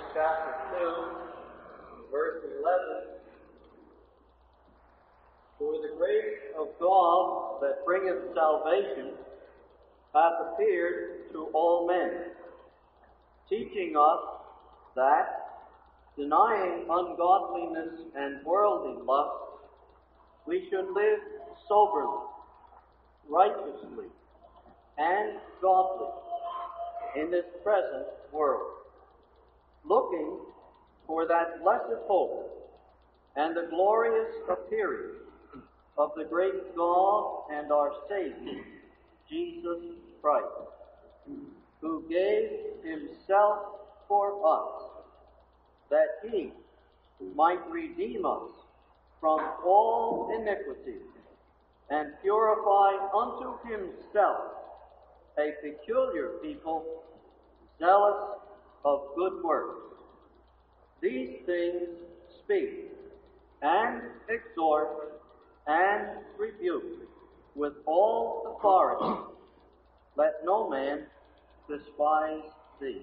chapter 2, verse 11. For the grace of God that bringeth salvation hath appeared to all men, teaching us that, denying ungodliness and worldly lust, we should live soberly, righteously, and godly in this present world, looking for that blessed hope and the glorious appearing of the great God and our Savior, Jesus Christ, who gave himself for us, that he might redeem us from all iniquity and purify unto himself a peculiar people, zealous of good works. These things speak and exhort and rebuke with all authority. Let no man despise thee.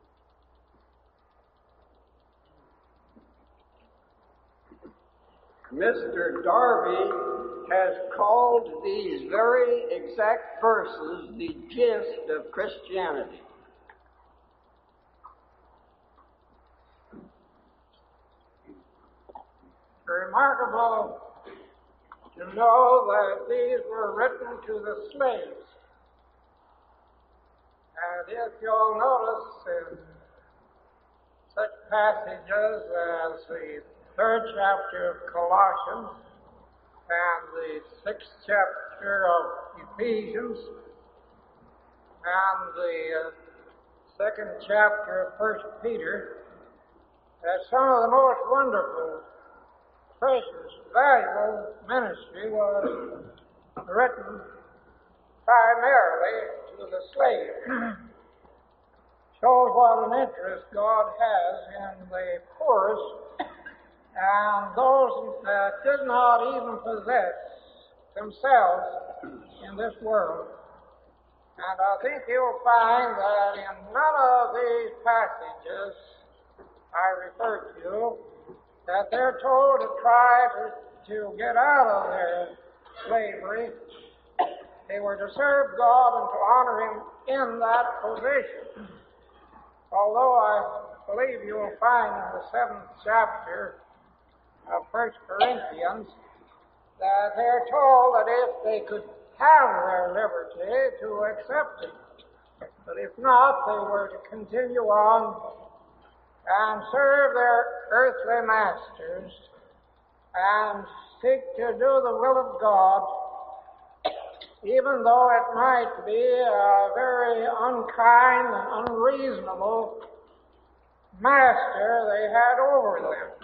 Mr. Darby has called these very exact verses the gist of Christianity. Remarkable to know that these were written to the slaves. And if you'll notice in such passages as the 3rd chapter of Colossians and the 6th chapter of Ephesians and the 2nd chapter of 1 Peter, that some of the most wonderful, precious, valuable ministry was written primarily to the slave. Shows what an interest God has in the poorest and those that did not even possess themselves in this world. And I think you'll find that in none of these passages I refer to, that they're told to try to get out of their slavery. They were to serve God and to honor him in that position. Although I believe you will find in the 7th chapter of 1 Corinthians that they're told that if they could have their liberty, to accept it. But if not, they were to continue on and serve their earthly masters and seek to do the will of God, even though it might be a very unkind and unreasonable master they had over them.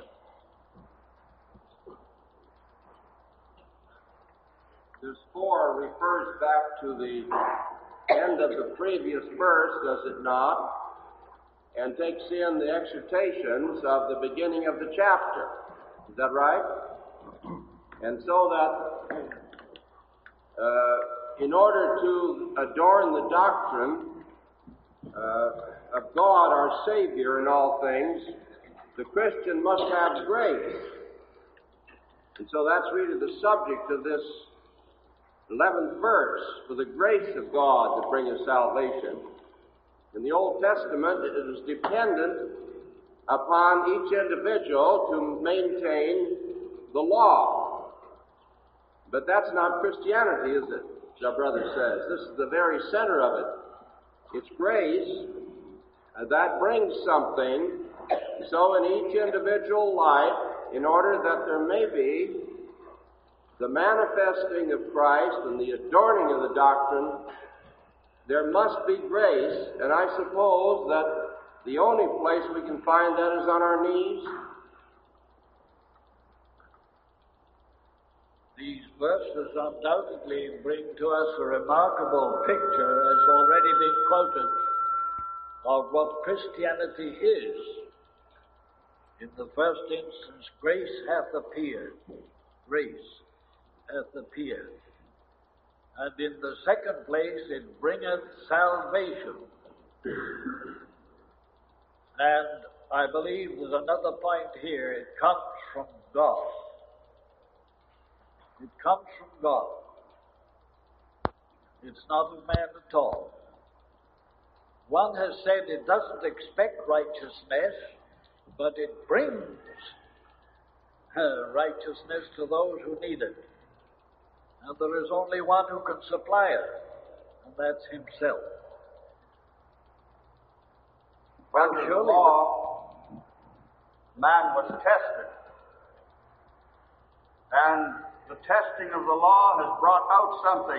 This 4 refers back to the end of the previous verse, does it not? And takes in the exhortations of the beginning of the chapter. Is that right? And so that in order to adorn the doctrine of God, our Savior in all things, the Christian must have grace. And so that's really the subject of this 11th verse, for the grace of God that bringeth salvation. In the Old Testament, it is dependent upon each individual to maintain the law. But that's not Christianity, is it? Our brother says. This is the very center of it. It's grace that brings something. So in each individual life, in order that there may be the manifesting of Christ and the adorning of the doctrine, there must be grace, and I suppose that the only place we can find that is on our knees. These verses undoubtedly bring to us a remarkable picture, as already been quoted, of what Christianity is. In the first instance, grace hath appeared. Grace hath appeared. And in the second place, it bringeth salvation. And I believe there's another point here. It comes from God. It comes from God. It's not of man at all. One has said it doesn't expect righteousness, but it brings righteousness to those who need it. And there is only one who can supply it, and that's himself. Under the law, man was tested. And the testing of the law has brought out something.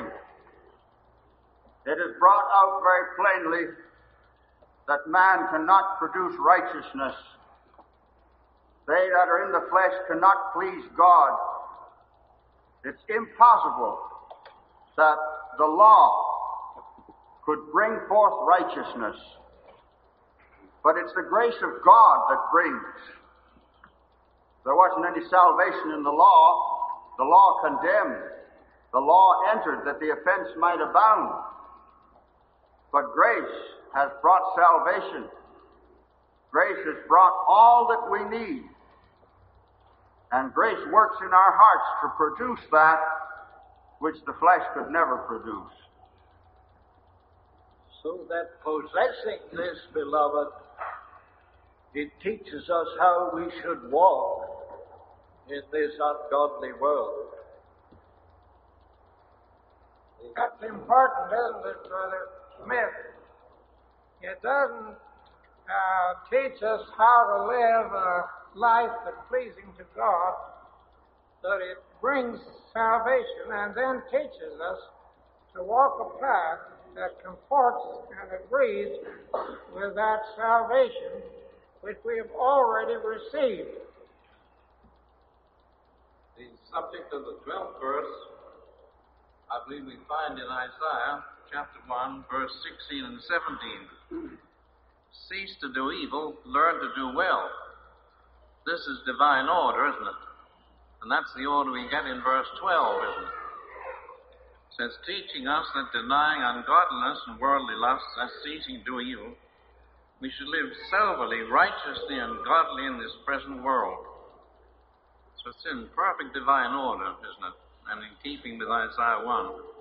It has brought out very plainly that man cannot produce righteousness. They that are in the flesh cannot please God. It's impossible that the law could bring forth righteousness. But it's the grace of God that brings. There wasn't any salvation in the law. The law condemned. The law entered that the offense might abound. But grace has brought salvation. Grace has brought all that we need. And grace works in our hearts to produce that which the flesh could never produce. So that possessing this, beloved, it teaches us how we should walk in this ungodly world. That's important, isn't it, Brother Smith? It doesn't teach us how to live a life that's pleasing to God, but it brings salvation and then teaches us to walk a path that comports and agrees with that salvation which we have already received. The subject of the 12th verse, I believe we find in Isaiah chapter 1, verse 16 and 17. Cease to do evil, learn to do well. This is divine order, isn't it? And that's the order we get in verse 12, isn't it? It says, teaching us that denying ungodliness and worldly lusts, as ceasing to do evil, we should live soberly, righteously, and godly in this present world. So it's in perfect divine order, isn't it? And in keeping with Isaiah 1.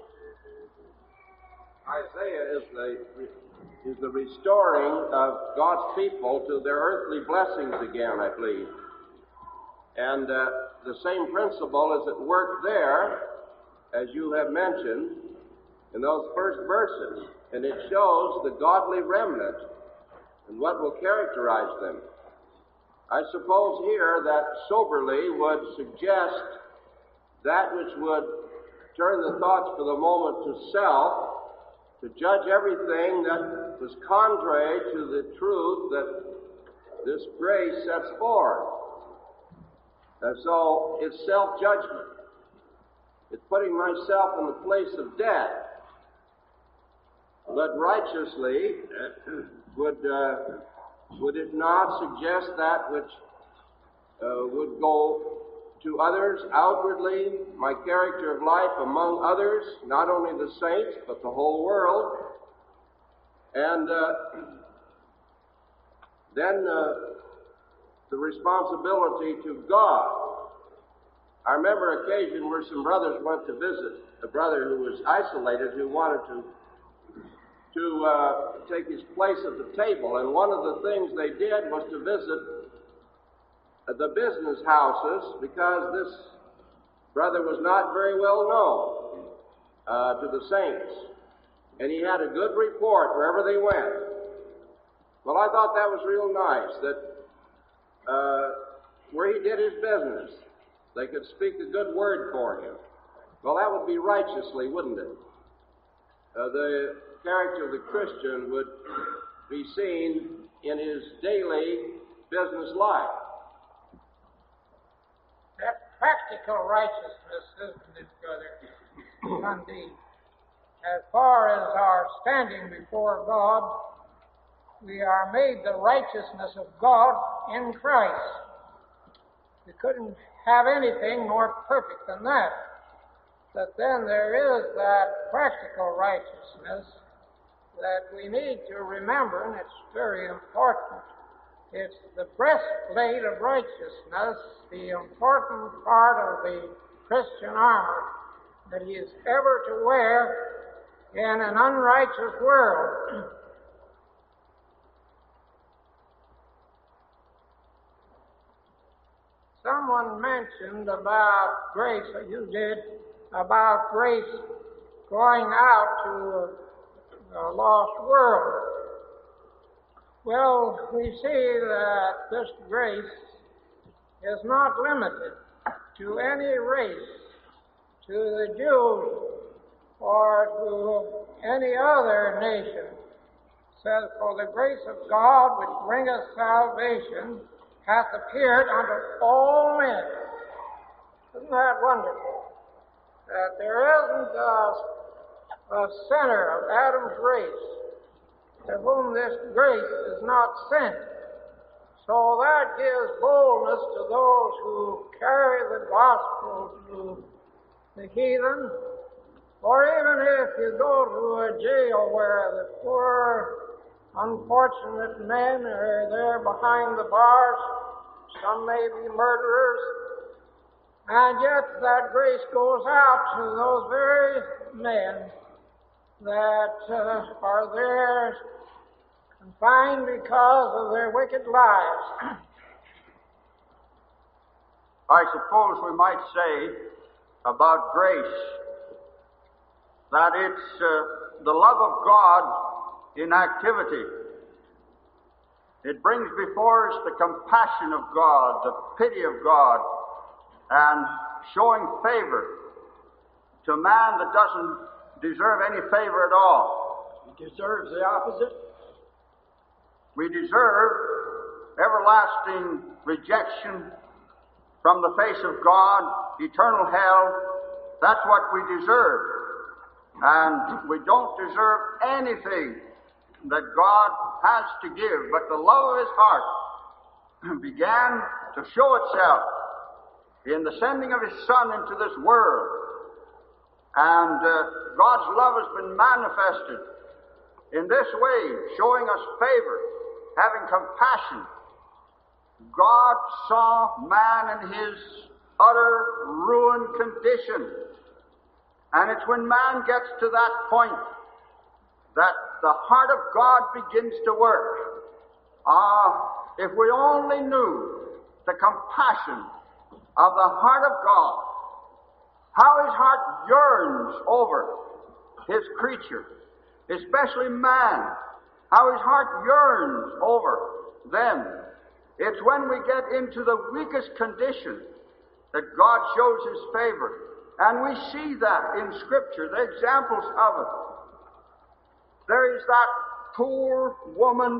Isaiah is the restoring of God's people to their earthly blessings again, I believe. And the same principle is at work there, as you have mentioned, in those first verses. And it shows the godly remnant and what will characterize them. I suppose here that soberly would suggest that which would turn the thoughts for the moment to self, to judge everything that was contrary to the truth that this grace sets forth. And so it's self-judgment. It's putting myself in the place of death. But righteously, would it not suggest that which would go to others outwardly, my character of life among others, not only the saints, but the whole world? And then the responsibility to God. I remember an occasion where some brothers went to visit a brother who was isolated, who wanted to take his place at the table. And one of the things they did was to visit the business houses, because this brother was not very well known to the saints. And he had a good report wherever they went. Well, I thought that was real nice, that where he did his business, they could speak a good word for him. Well, that would be righteously, wouldn't it? The character of the Christian would be seen in his daily business life. That practical righteousness, isn't it, Brother Dundee? As far as our standing before God, we are made the righteousness of God in Christ. We couldn't have anything more perfect than that. But then there is that practical righteousness that we need to remember, and it's very important It's the breastplate of righteousness, the important part of the Christian armor that he is ever to wear in an unrighteous world. Someone mentioned about grace, you did, about grace going out to a lost world. Well, we see that this grace is not limited to any race, to the Jews, or to any other nation. It says, "For the grace of God which bringeth salvation hath appeared unto all men." Isn't that wonderful? That there isn't a sinner of Adam's race to whom this grace is not sent. So that gives boldness to those who carry the gospel to the heathen, or even if you go to a jail where the poor, unfortunate men are there behind the bars, some may be murderers, and yet that grace goes out to those very men that are there confined because of their wicked lives. I suppose we might say about grace that it's the love of God in activity. It brings before us the compassion of God, the pity of God, and showing favor to a man that doesn't deserve any favor at all. He deserves the opposite. We deserve everlasting rejection from the face of God, eternal hell. That's what we deserve. And we don't deserve anything that God has to give, but the love of His heart began to show itself in the sending of His Son into this world. And God's love has been manifested in this way, showing us favor, having compassion. God saw man in his utter ruined condition. And it's when man gets to that point that the heart of God begins to work. If we only knew the compassion of the heart of God, how His heart yearns over His creature, especially man, how His heart yearns over them. It's when we get into the weakest condition that God shows His favor. And we see that in Scripture, the examples of it. There is that poor woman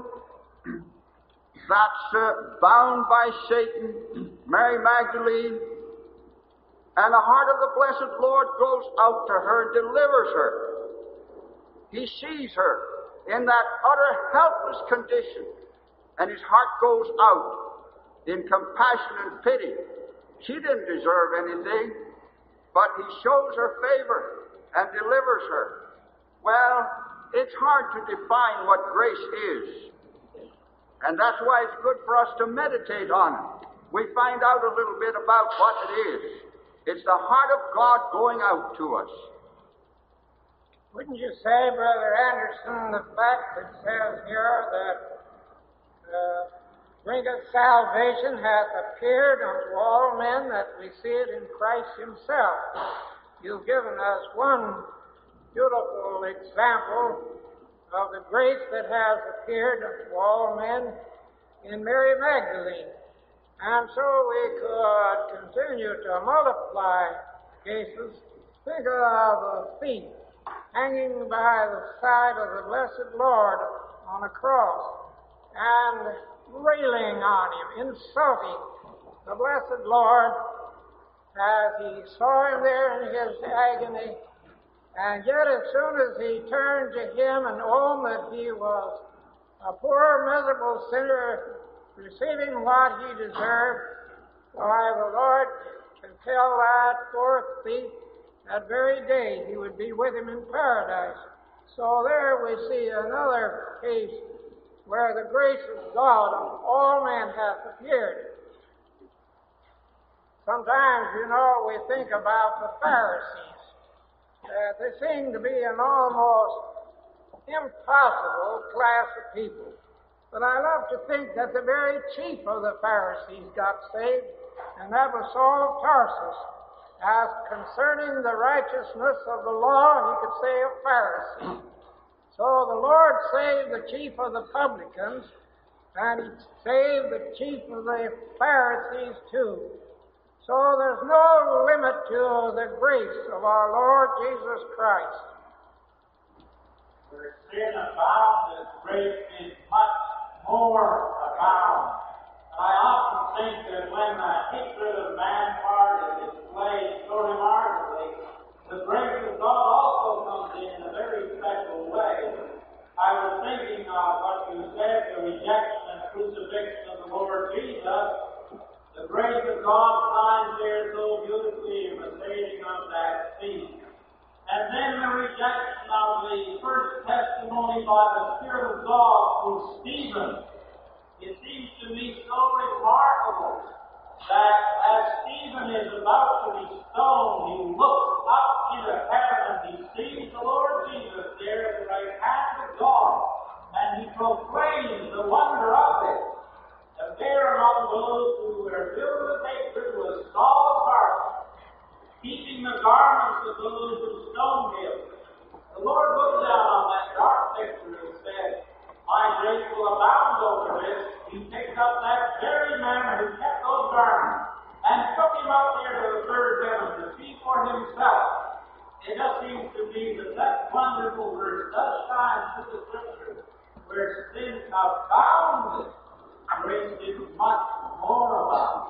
that's bound by Satan, Mary Magdalene, and the heart of the blessed Lord goes out to her and delivers her. He sees her in that utter helpless condition, and His heart goes out in compassion and pity. She didn't deserve anything, but He shows her favor and delivers her. Well, it's hard to define what grace is. And that's why it's good for us to meditate on it. We find out a little bit about what it is. It's the heart of God going out to us. Wouldn't you say, Brother Anderson, the fact that says here that bringeth salvation hath appeared unto all men, that we see it in Christ Himself? You've given us one beautiful example of the grace that has appeared unto all men in Mary Magdalene. And so we could continue to multiply cases. Think of a thief hanging by the side of the blessed Lord on a cross and railing on Him, insulting the blessed Lord as he saw Him there in His agony. And yet as soon as he turned to Him and owned that he was a poor, miserable sinner receiving what he deserved, why, the Lord can tell that poor thief that very day He would be with him in paradise. So there we see another case where the grace of God on all men hath appeared. Sometimes, we think about the Pharisees. They seem to be an almost impossible class of people. But I love to think that the very chief of the Pharisees got saved, and that was Saul of Tarsus. As concerning the righteousness of the law, he could say a Pharisee. So the Lord saved the chief of the publicans, and he saved the chief of the Pharisees too. So there's no limit to the grace of our Lord Jesus Christ. Where sin abounds, grace is much more abound. I often think that when the hatred of mankind is displayed so remarkably, the grace of God also comes in a very special way. I was thinking of what you said, the rejection and crucifixion of the Lord Jesus. The grace of God shines there so beautifully in the saving of that thief. And then the rejection of the first testimony by the Spirit of God through Stephen. It seems to me so remarkable that as Stephen is about to be stoned, he looks up into heaven and he sees the Lord Jesus there at the right hand of God, and he proclaims the wonder of it. And there among those who were filled with hatred was Saul of Tarsus, keeping the garments of those who stoned him. The Lord looked down on that dark picture and said, "My grace will abound over this." He picked up that very man who kept those garments and took him out there to the third heaven to see for himself. It just seems to me that that wonderful verse does shine through the Scripture, where sin abounded, grace is much more abound.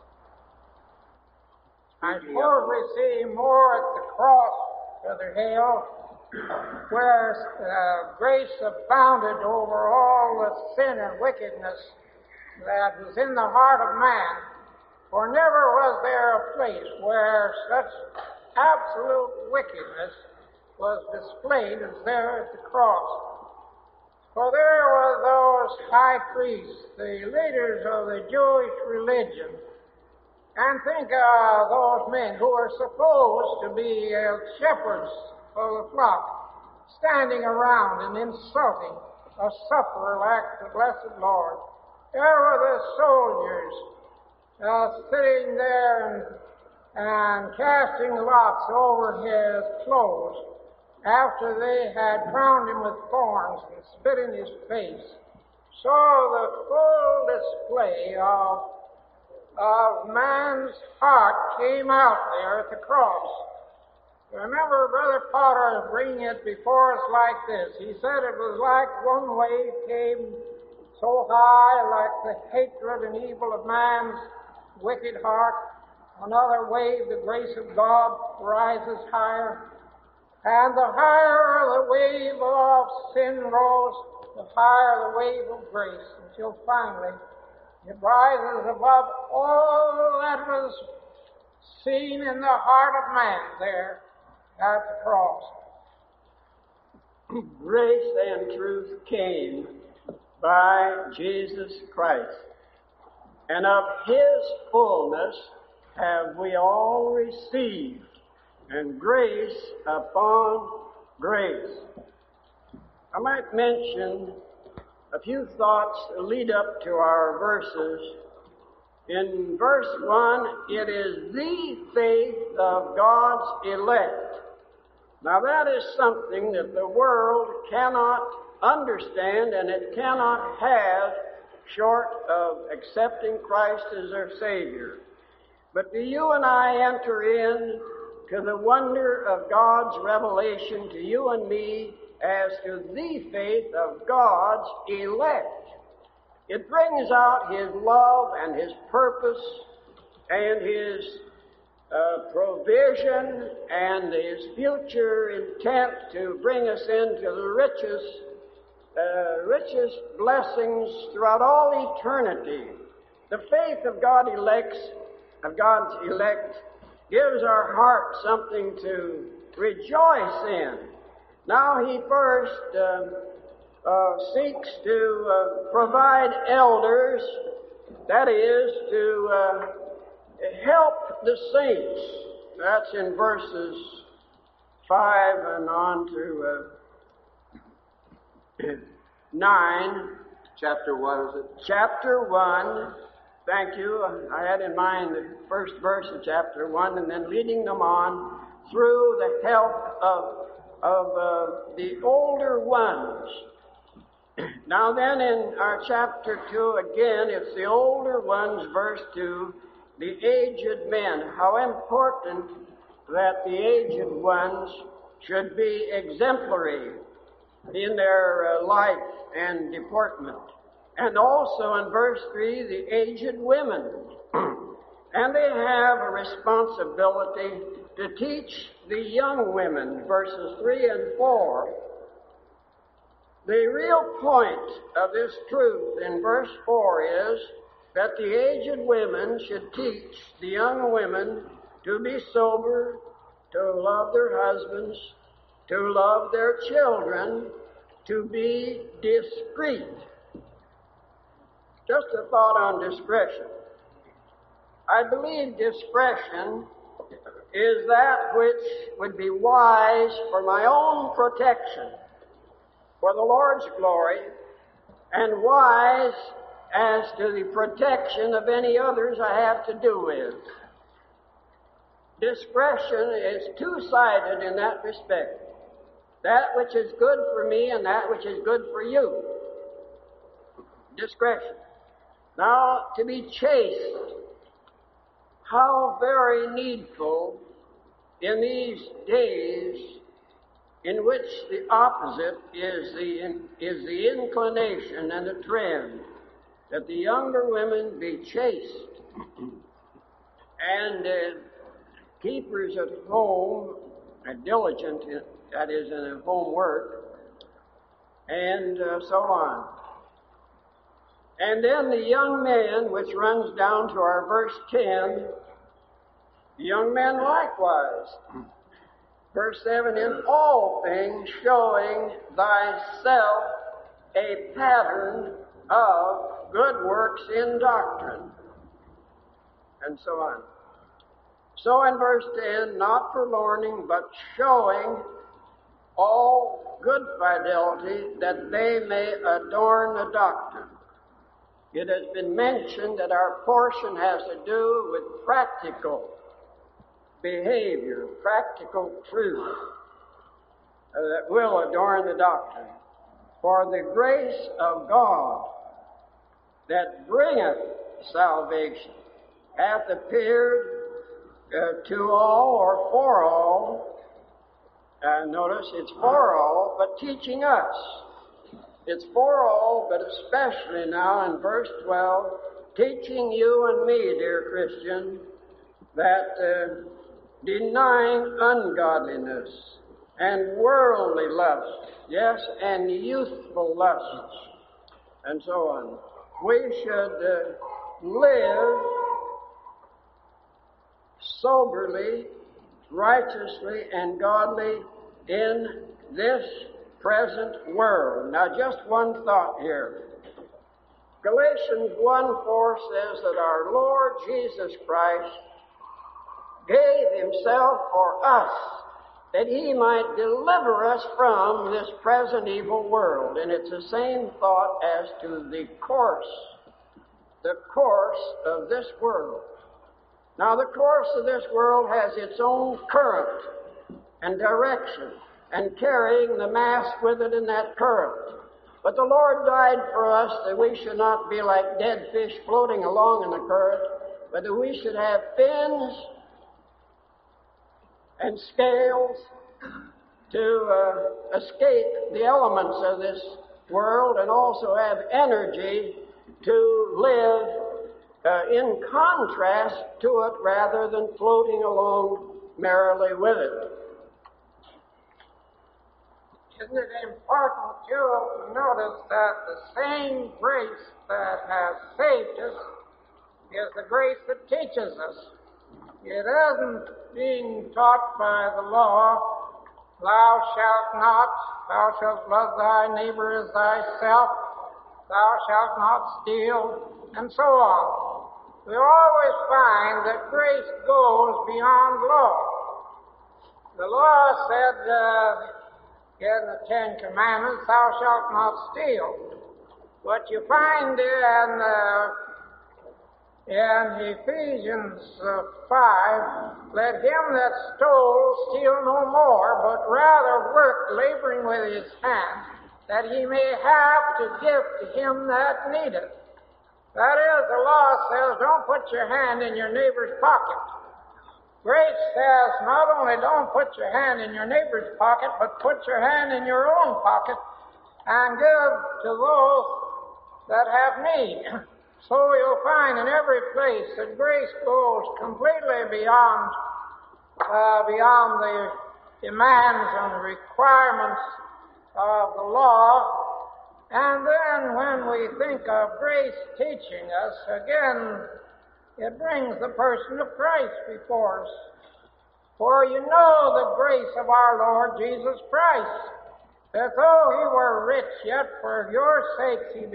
I suppose we see more at the cross, Brother Hale, where grace abounded over all the sin and wickedness that was in the heart of man. For never was there a place where such absolute wickedness was displayed as there at the cross. For there were those high priests, the leaders of the Jewish religion, and think of those men who were supposed to be shepherds of the flock, standing around and insulting a sufferer like the blessed Lord. There were the soldiers sitting there and casting lots over his clothes after they had crowned him with thorns and spit in his face. So the full display of man's heart came out there at the cross. Remember, Brother Potter bringing it before us like this. He said it was like one wave came so high, like the hatred and evil of man's wicked heart. Another wave, the grace of God rises higher. And the higher the wave of sin rose, the higher the wave of grace, until finally it rises above all that was seen in the heart of man there at the cross. Grace and truth came by Jesus Christ, and of His fullness have we all received, and grace upon grace. I might mention a few thoughts that lead up to our verses. In verse 1, it is the faith of God's elect. Now that is something that the world cannot understand and it cannot have short of accepting Christ as their Savior. But do you and I enter in to the wonder of God's revelation to you and me as to the faith of God's elect? It brings out His love and His purpose and His provision and His future intent to bring us into the richest blessings throughout all eternity. The faith of God's elect gives our heart something to rejoice in. Now He first seeks to provide elders, that is, to help the saints. That's in verses 5 and on to 9. Chapter 1, is it? Chapter 1. Thank you. I had in mind the first verse of chapter 1 and then leading them on through the help of the older ones. Now then in our chapter 2 again, it's the older ones, verse 2, the aged men. How important that the aged ones should be exemplary in their life and deportment. And also in verse 3, the aged women. And they have a responsibility to teach the young women, verses 3 and 4. The real point of this truth in verse 4 is that the aged women should teach the young women to be sober, to love their husbands, to love their children, to be discreet. Just a thought on discretion. I believe discretion is that which would be wise for my own protection, for the Lord's glory, and wise as to the protection of any others I have to do with. Discretion is two-sided in that respect. That which is good for me and that which is good for you. Discretion. Now, to be chaste, how very needful in these days in which the opposite is the inclination and the trend, that the younger women be chaste and keepers at home, diligent, that is, in their home work, and so on. And then the young men, which runs down to our verse 10, the young men likewise. Verse 7, in all things showing thyself a pattern of good works in doctrine, and so on. So in verse 10, not forlorning, but showing all good fidelity, that they may adorn the doctrine. It has been mentioned that our portion has to do with practical behavior, practical truth that will adorn the doctrine. For the grace of God that bringeth salvation hath appeared to all, or for all. Notice it's for all, but teaching us. It's for all, but especially now in verse 12, teaching you and me, dear Christian, that denying ungodliness and worldly lusts, yes, and youthful lusts, and so on, we should live soberly, righteously, and godly in this present world. Now, just one thought here. Galatians 1:4 says that our Lord Jesus Christ gave himself for us, that he might deliver us from this present evil world. And it's the same thought as to the course of this world. Now, the course of this world has its own current and direction, and carrying the mass with it in that current. But the Lord died for us that we should not be like dead fish floating along in the current, but that we should have fins and scales to escape the elements of this world, and also have energy to live in contrast to it rather than floating along merrily with it. Isn't it important, too, to notice that the same grace that has saved us is the grace that teaches us. It isn't being taught by the law, thou shalt not, thou shalt love thy neighbor as thyself, thou shalt not steal, and so on. We always find that grace goes beyond law. The law said in the Ten Commandments, thou shalt not steal. But you find in Ephesians 5, let him that stole steal no more, but rather work, laboring with his hands, that he may have to give to him that needeth. That is, the law says, don't put your hand in your neighbor's pocket. Grace says, not only don't put your hand in your neighbor's pocket, but put your hand in your own pocket and give to those that have need. So you'll find in every place that grace goes completely beyond the demands and the requirements of the law. And then when we think of grace teaching us, again, it brings the person of Christ before us. For you know the grace of our Lord Jesus Christ, that though he were rich, yet for your sakes he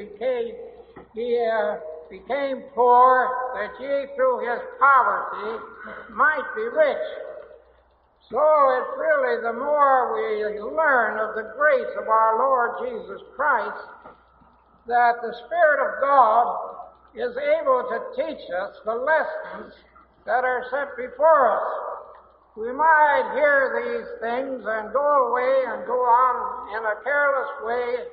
became poor, that ye through his poverty might be rich. So it's really the more we learn of the grace of our Lord Jesus Christ, that the Spirit of God is able to teach us the lessons that are set before us. We might hear these things and go away and go on in a careless way,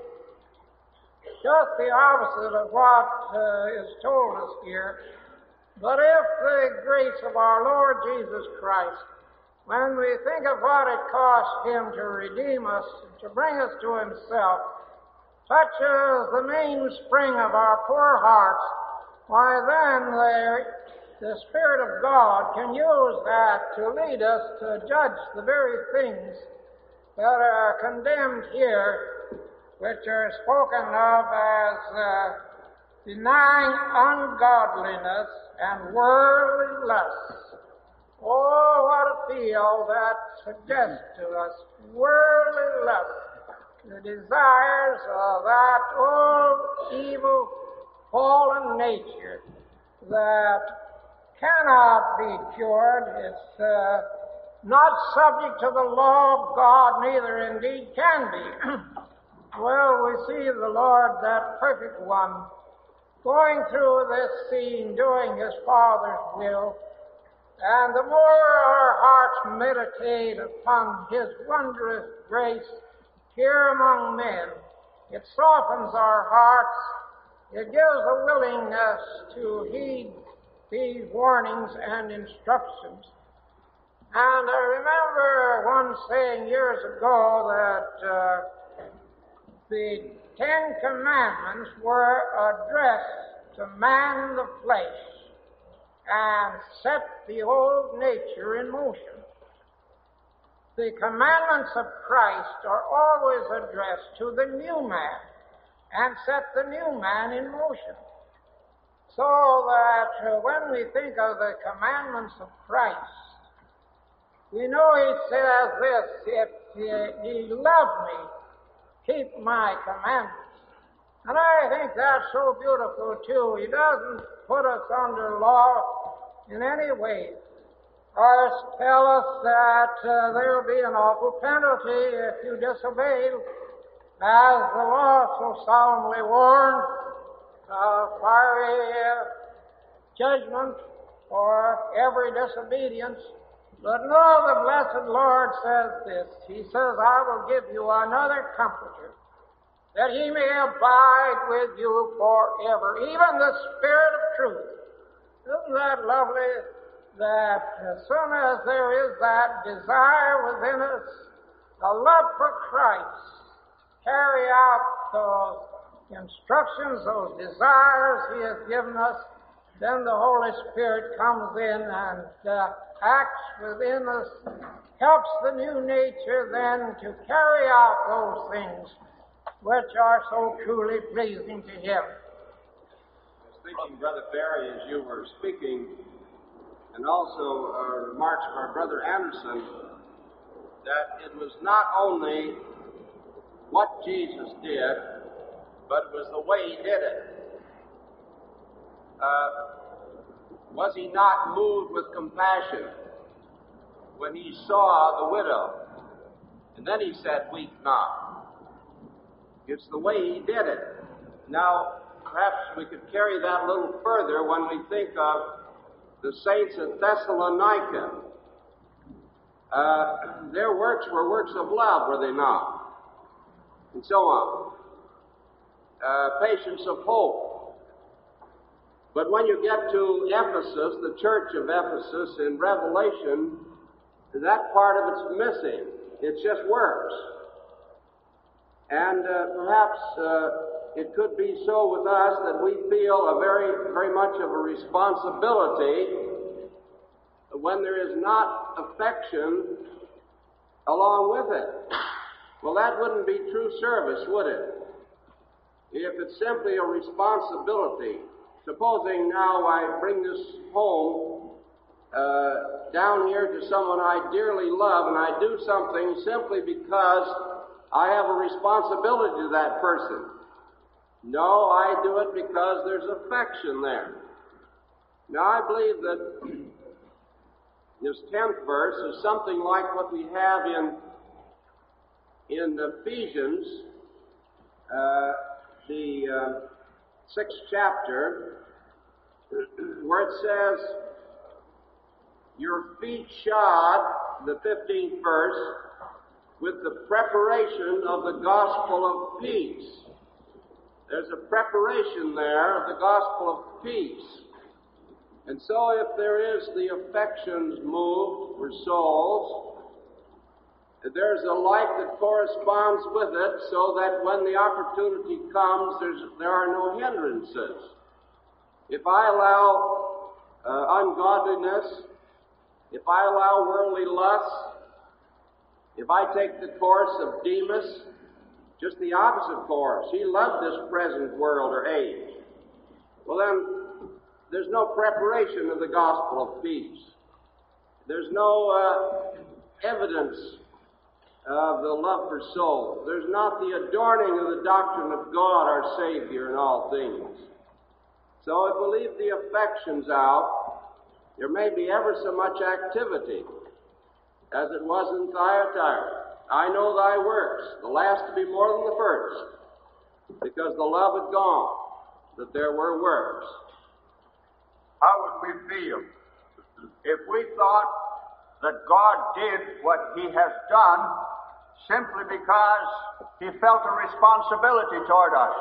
just the opposite of what is told us here. But if the grace of our Lord Jesus Christ, when we think of what it cost him to redeem us, to bring us to himself, touches the mainspring of our poor hearts, why then the Spirit of God can use that to lead us to judge the very things that are condemned here, which are spoken of as denying ungodliness and worldly lusts. Oh, what a field that suggests to us worldly lust, the desires of that old evil fallen nature that cannot be cured. It's not subject to the law of God, neither indeed can be. Well, we see the Lord, that perfect one, going through this scene, doing his Father's will. And the more our hearts meditate upon his wondrous grace here among men, it softens our hearts. It gives a willingness to heed these warnings and instructions. And I remember one saying years ago that the Ten Commandments were addressed to man in the flesh and set the old nature in motion. The commandments of Christ are always addressed to the new man and set the new man in motion. So that when we think of the commandments of Christ, we know he says this, if ye love me, keep my commandments. And I think that's so beautiful too. He doesn't put us under law in any way, or tell us that there will be an awful penalty if you disobey, as the law so solemnly warned, fiery judgment for every disobedience. But no, the blessed Lord says this. He says, I will give you another Comforter, that he may abide with you forever, even the Spirit of truth. Isn't that lovely? That as soon as there is that desire within us, a love for Christ, carry out those instructions, those desires he has given us, then the Holy Spirit comes in and acts within us, helps the new nature then to carry out those things which are so truly pleasing to him. I was thinking, Brother Barry, as you were speaking, and also remarks of our Brother Anderson, that it was not only what Jesus did, but it was the way he did it. Was he not moved with compassion when he saw the widow? And then he said, "Weep not." It's the way he did it. Now, perhaps we could carry that a little further when we think of the saints at Thessalonica. Their works were works of love, were they not? And so on. Patience of hope. But when you get to Ephesus, the church of Ephesus in Revelation, that part of it's missing. It's just works. And perhaps it could be so with us that we feel a very, very much of a responsibility when there is not affection along with it. Well, that wouldn't be true service, would it? If it's simply a responsibility. Supposing now I bring this home down here to someone I dearly love, and I do something simply because I have a responsibility to that person. No, I do it because there's affection there. Now, I believe that this 10th verse is something like what we have in Ephesians, the 6th chapter, where it says, "Your feet shod," the 15th verse, "with the preparation of the gospel of peace." There's a preparation there of the gospel of peace. And so if there is the affections moved for souls, there's a life that corresponds with it so that when the opportunity comes, there are no hindrances. If I allow ungodliness, if I allow worldly lust, if I take the course of Demas, just the opposite course, he loved this present world or age, well then, there's no preparation of the gospel of peace. There's no evidence of the love for souls. There's not the adorning of the doctrine of God, our Savior, in all things. So if we leave the affections out, there may be ever so much activity, as it was in Thyatira. "I know thy works, the last to be more than the first, because the love had gone, that there were works." How would we feel if we thought that God did what he has done simply because he felt a responsibility toward us,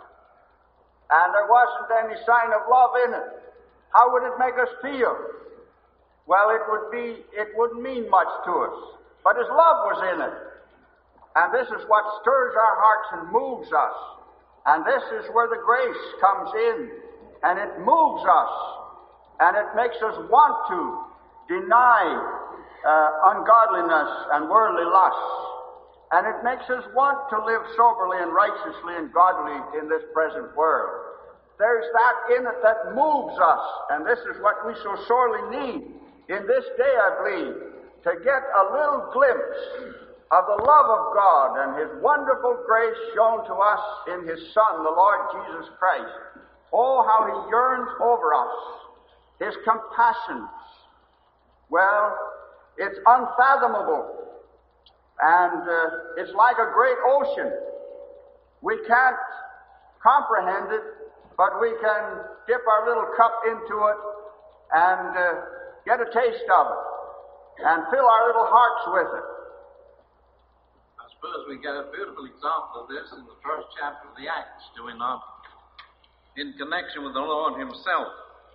and there wasn't any sign of love in it? How would it make us feel? Well, it wouldn't mean much to us, but his love was in it. And this is what stirs our hearts and moves us. And this is where the grace comes in, and it moves us, and it makes us want to deny ungodliness and worldly lusts. And it makes us want to live soberly and righteously and godly in this present world. There's that in it that moves us, and this is what we so sorely need in this day, I believe, to get a little glimpse of the love of God and his wonderful grace shown to us in his Son, the Lord Jesus Christ. Oh, how he yearns over us, his compassion. Well, it's unfathomable. And it's like a great ocean. We can't comprehend it, but we can dip our little cup into it and get a taste of it and fill our little hearts with it. I suppose we get a beautiful example of this in the first chapter of the Acts, do we not? In connection with the Lord himself.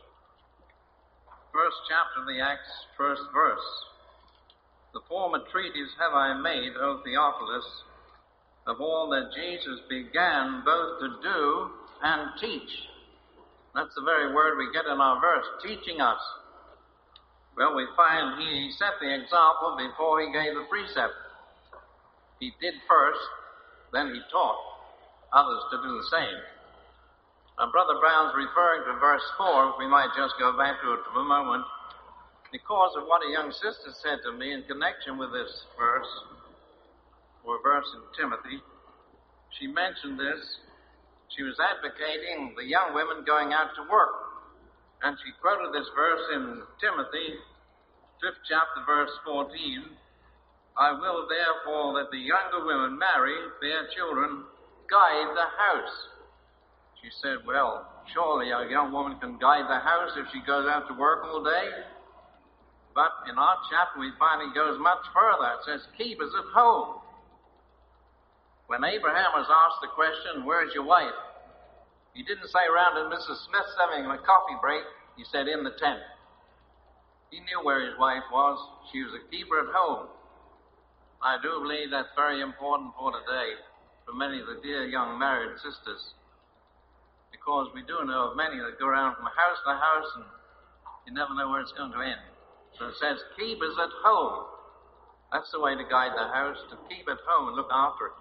First chapter of the Acts, first verse. "The former treatise have I made, O Theophilus, of all that Jesus began both to do and teach." That's the very word we get in our verse, teaching us. Well, we find he set the example before he gave the precept. He did first, then he taught others to do the same. Now, Brother Brown's referring to verse 4, if we might just go back to it for a moment. because of what a young sister said to me in connection with this verse, or verse in Timothy. She mentioned this. She was advocating the young women going out to work. And she quoted this verse in Timothy, 5th chapter, verse 14. I will therefore that the younger women marry, bear children, guide the house. She said, well, surely a young woman can guide the house if she goes out to work all day. But in our chapter we find it goes much further. It says, keep us at home. When Abraham was asked the question, where's your wife? He didn't say around at Mrs. Smith's having a coffee break. He said in the tent. He knew where his wife was. She was a keeper at home. I do believe that's very important for today, for many of the dear young married sisters. Because we do know of many that go around from house to house and you never know where it's going to end. So it says, keep us at home. That's the way to guide the house, to keep at home and look after it.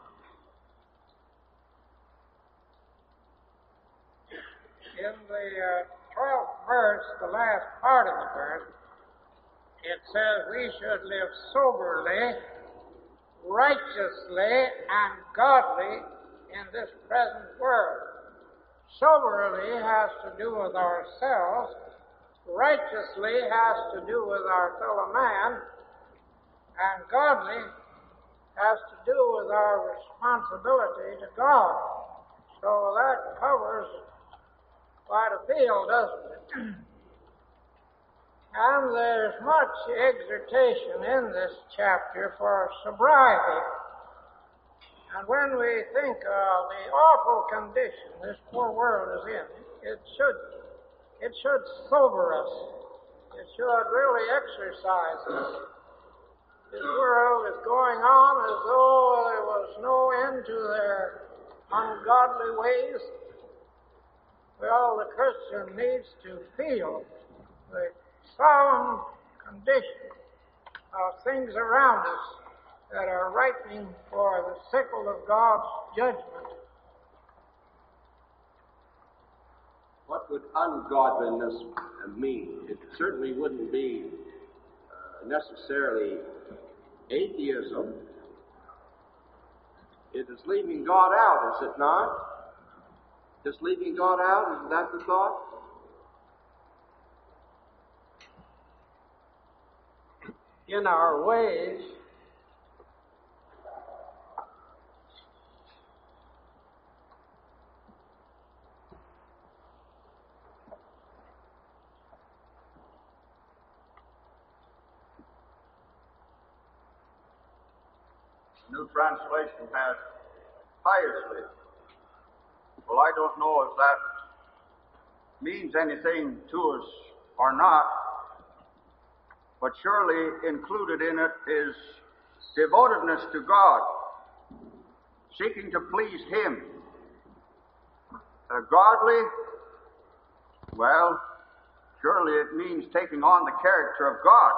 In the 12th verse, the last part of the verse, it says we should live soberly, righteously, and godly in this present world. Soberly has to do with ourselves. Righteously has to do with our fellow man. And godly has to do with our responsibility to God. So that covers quite a field, doesn't it? And there's much exhortation in this chapter for sobriety. And when we think of the awful condition this poor world is in, it should sober us. It should really exercise us. This world is going on as though there was no end to their ungodly ways. Well, the Christian needs to feel the solemn condition of things around us that are ripening for the sickle of God's judgment. What would ungodliness mean? It certainly wouldn't be necessarily atheism. It is leaving God out, is it not? Just leaving God out, isn't that the thought? In our ways, New Translation has piously. Well, I don't know if that means anything to us or not, but surely included in it is devotedness to God, seeking to please Him. Godly, well, surely it means taking on the character of God,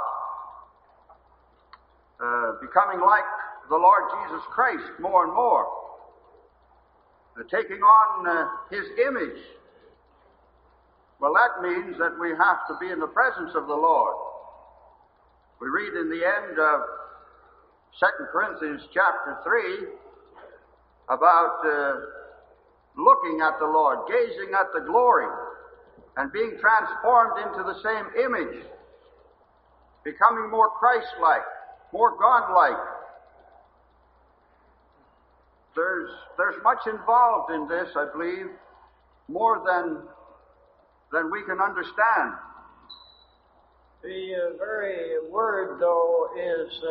becoming like the Lord Jesus Christ more and more, taking on His image. Well, that means that we have to be in the presence of the Lord. We read in the end of 2 Corinthians chapter 3 about looking at the Lord, gazing at the glory, and being transformed into the same image, becoming more Christ-like, more God-like. There's much involved in this, I believe, more than we can understand. the very word, though, is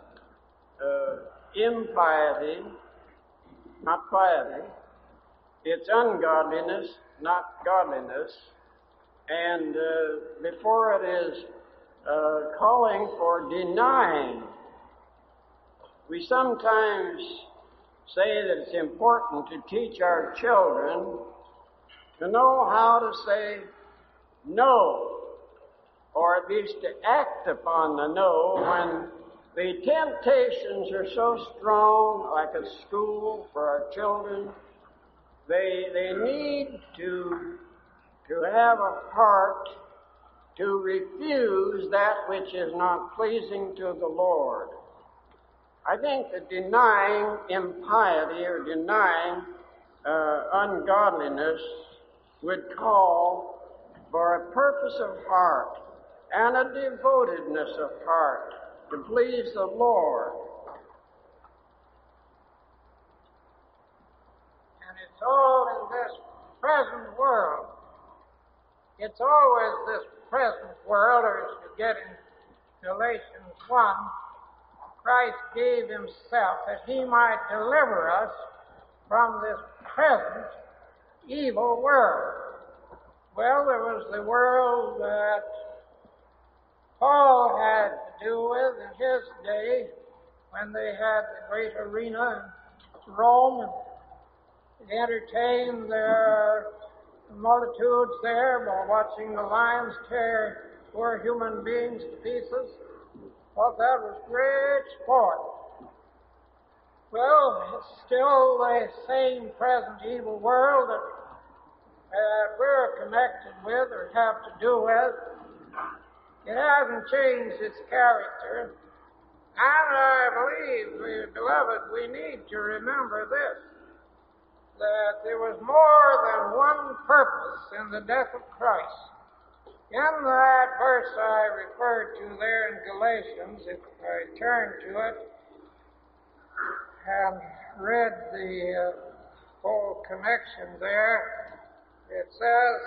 impiety, not piety. It's ungodliness, not godliness. And before it is calling for denying. We sometimes say that it's important to teach our children to know how to say no, or at least to act upon the no when the temptations are so strong, like at school for our children. They need to have a heart to refuse that which is not pleasing to the Lord. I think that denying impiety or denying ungodliness would call for a purpose of heart and a devotedness of heart to please the Lord. And it's all in this present world. It's always this present world, or as you get in Galatians 1, Christ gave himself that he might deliver us from this present evil world. Well, there was the world that Paul had to do with in his day when they had the great arena in Rome and entertained their multitudes there by watching the lions tear poor human beings to pieces. Thought that was great sport. Well, it's still the same present evil world that we're connected with or have to do with. It hasn't changed its character. And I believe, beloved, we need to remember this, that there was more than one purpose in the death of Christ. In that verse I referred to there in Galatians, if I turn to it and read the whole connection there, it says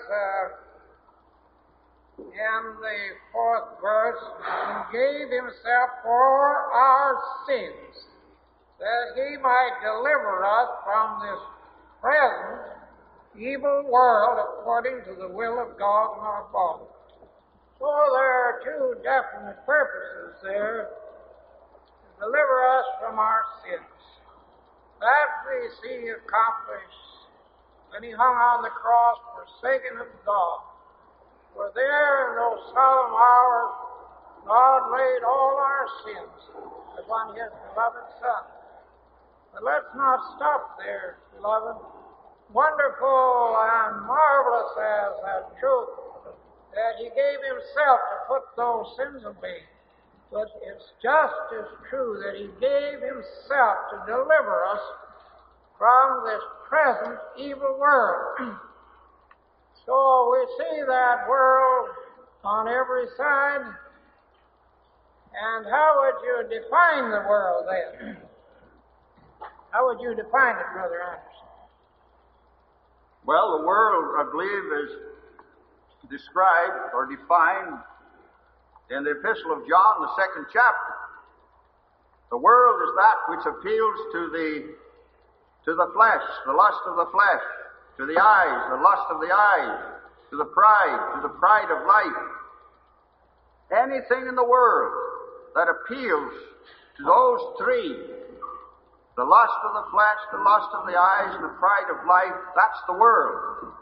in the 4th verse, and gave himself for our sins, that he might deliver us from this present evil world according to the will of God and our Father. So there are two definite purposes there to deliver us from our sins. That we see accomplished when he hung on the cross, forsaken of God. For there in those solemn hours, God laid all our sins upon his beloved Son. But let's not stop there, beloved. Wonderful and marvelous as that truth that he gave himself to put those sins away. But it's just as true that he gave himself to deliver us from this present evil world. So we see that world on every side. And how would you define the world then? How would you define it, Brother Anderson? Well, the world, I believe, is described or defined in the Epistle of John, the 2nd chapter. The world is that which appeals to the flesh, the lust of the flesh, to the eyes, the lust of the eyes, to the pride of life. Anything in the world that appeals to those three, the lust of the flesh, the lust of the eyes, and the pride of life, that's the world.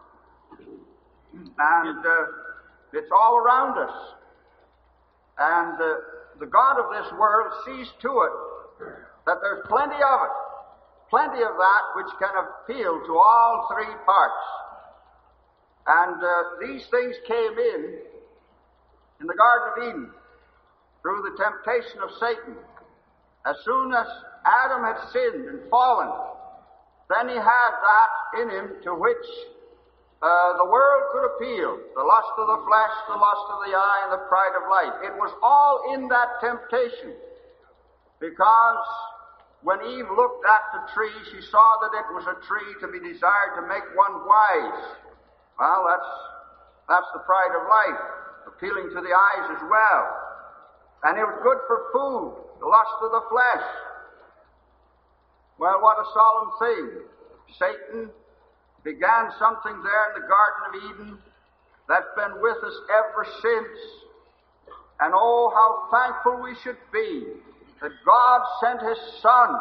And it's all around us. And the God of this world sees to it that there's plenty of it, plenty of that which can appeal to all three parts. And these things came in the Garden of Eden through the temptation of Satan. As soon as Adam had sinned and fallen, then he had that in him to which the world could appeal. The lust of the flesh, the lust of the eye, and the pride of life. It was all in that temptation. Because when Eve looked at the tree, she saw that it was a tree to be desired to make one wise. Well, that's the pride of life, appealing to the eyes as well. And it was good for food, the lust of the flesh. Well, what a solemn thing. Satan began something there in the Garden of Eden that's been with us ever since. And oh, how thankful we should be that God sent his Son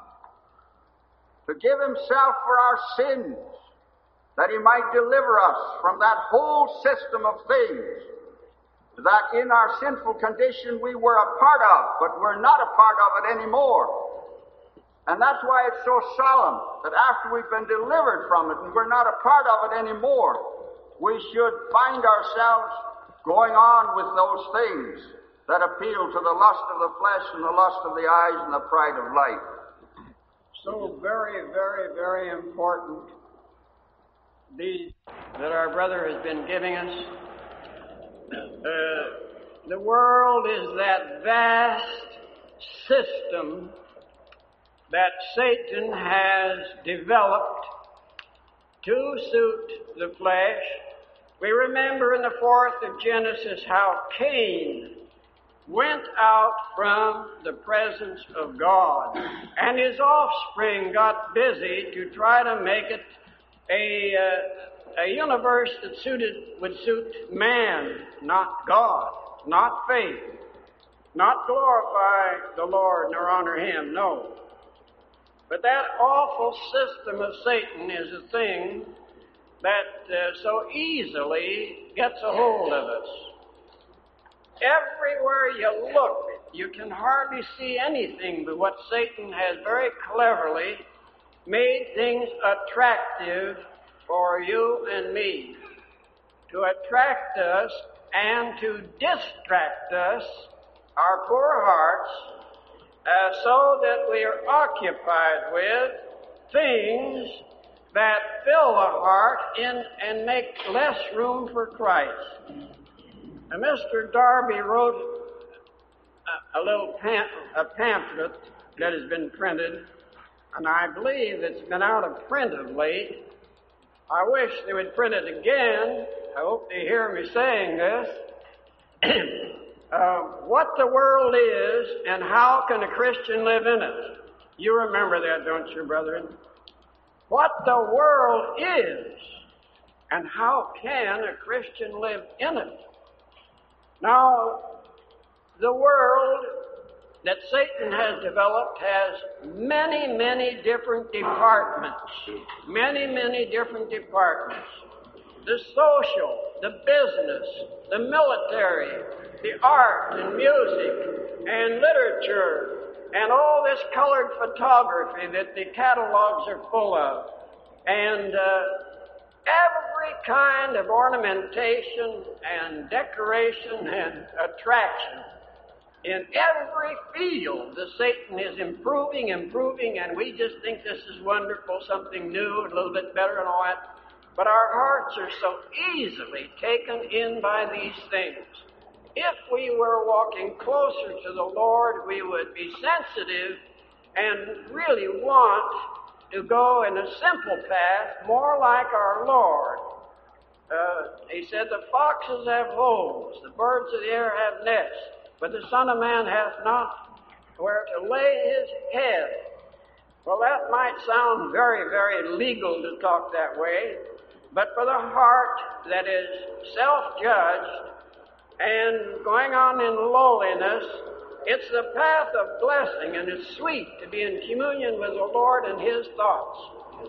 to give himself for our sins, that he might deliver us from that whole system of things that in our sinful condition we were a part of, but we're not a part of it anymore. And that's why it's so solemn that after we've been delivered from it and we're not a part of it anymore, we should find ourselves going on with those things that appeal to the lust of the flesh and the lust of the eyes and the pride of life. So very, very, very important, these that our brother has been giving us. The world is that vast system that Satan has developed to suit the flesh. We remember in the 4th of Genesis how Cain went out from the presence of God, and his offspring got busy to try to make it a universe that would suit man, not God, not faith, not glorify the Lord nor honor Him, no. But that awful system of Satan is a thing that so easily gets a hold of us. Everywhere you look, you can hardly see anything but what Satan has very cleverly made things attractive for you and me, to attract us and to distract us, our poor hearts, so that we are occupied with things that fill the heart and make less room for Christ. Now, Mr. Darby wrote a little pamphlet that has been printed, and I believe it's been out of print of late. I wish they would print it again. I hope they hear me saying this. What the world is and how can a Christian live in it. You remember that, don't you, brethren? What the world is and how can a Christian live in it. Now, the world that Satan has developed has many, many different departments. Many, many different departments. The social, the business, the military, the art and music and literature and all this colored photography that the catalogs are full of. And every kind of ornamentation and decoration and attraction. In every field, the Satan is improving, and we just think this is wonderful, something new, a little bit better and all that. But our hearts are so easily taken in by these things. If we were walking closer to the Lord, we would be sensitive and really want to go in a simple path, more like our Lord. He said, the foxes have holes, the birds of the air have nests, but the Son of Man hath not where to lay his head. Well, that might sound very, very legal to talk that way, but for the heart that is self-judged and going on in lowliness, it's the path of blessing, and it's sweet to be in communion with the Lord and His thoughts.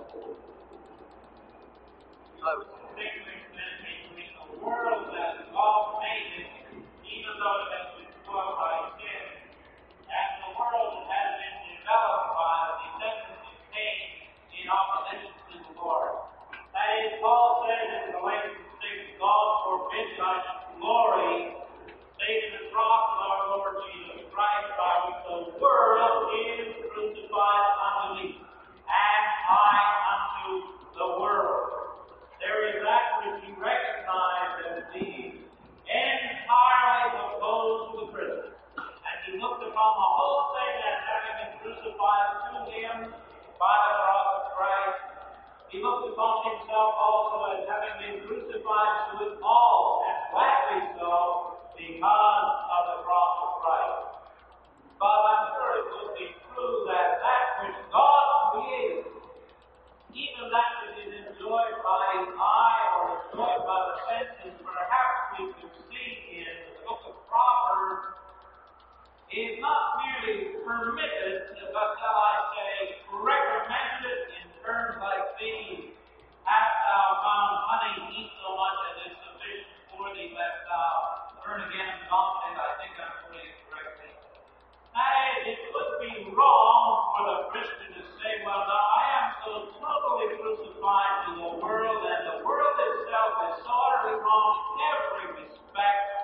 The world that God made it, even though it has been spoiled by sin, and the world has been developed by the descendants of Cain in opposition to the Lord. That is, Paul says in Galatians 6, God forbids us glory, save in the cross of our Lord Jesus Christ, by which the world is crucified unto me, and I unto the world. There is that which he recognized as being entirely opposed to the Christian. And he looked upon the whole thing as having been crucified to him by the cross of Christ. He looked upon himself also as having been crucified to it all, and rightly so, because of the cross of Christ. But I'm sure it would be true that that which God created, even that which is enjoyed by the eye or enjoyed by the senses, perhaps we could see in the book of Proverbs, is not merely permitted, but shall I say, recommended in terms like these. Hast thou found honey, eat so much as is sufficient for thee, lest thou turn again daunted. I think I'm putting it correctly. That is, it would be wrong for the Christian to say, well, now I am so totally crucified to the world, and the world itself is so utterly wrong in every respect,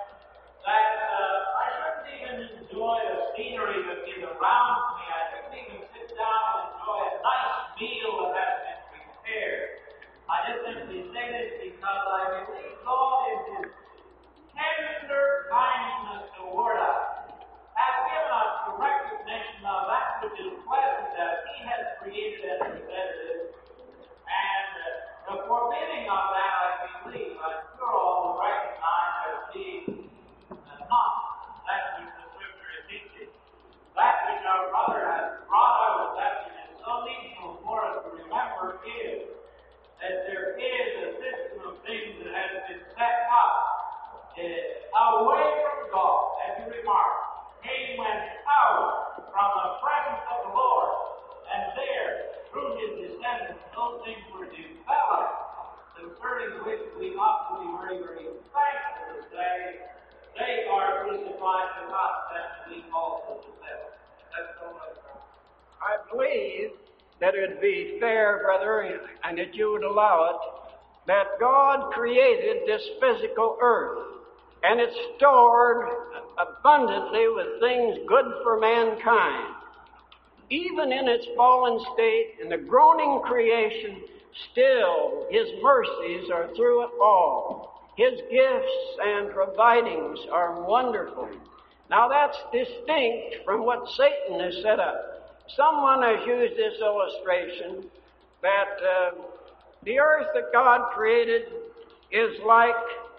in which we ought to be very, very thankful to say they are crucified with us and we also possess. That's so much. I believe that it would be fair, brother, and that you would allow it, that God created this physical earth, and it's stored abundantly with things good for mankind. Even in its fallen state, in the groaning creation, still His mercies are through it all. His gifts and providings are wonderful. Now that's distinct from what Satan has set up. Someone has used this illustration that the earth that God created is like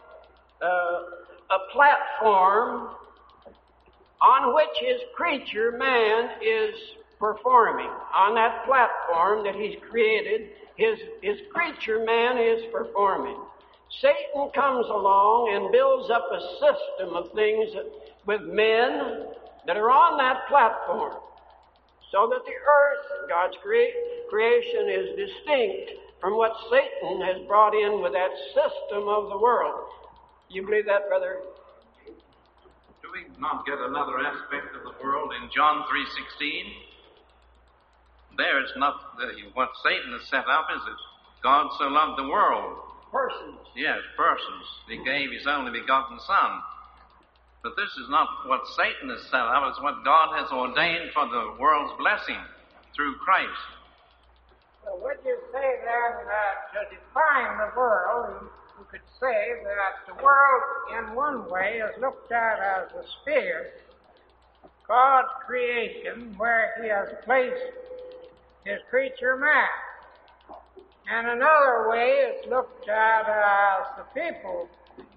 a platform on which His creature man is performing. On that platform that He's created, his creature man is performing. Satan comes along and builds up a system of things with men that are on that platform, so that the earth, God's creation, is distinct from what Satan has brought in with that system of the world. You believe that, brother? Do we not get another aspect of the world in John 3:16? There's not what Satan has set up, is it? God so loved the world. Persons. Yes, persons. He gave His only begotten Son. But this is not what Satan has set up. It's what God has ordained for the world's blessing through Christ. So would you say then that to define the world, you could say that the world in one way is looked at as a sphere, God's creation, where He has placed His creature man. And another way it's looked at as the people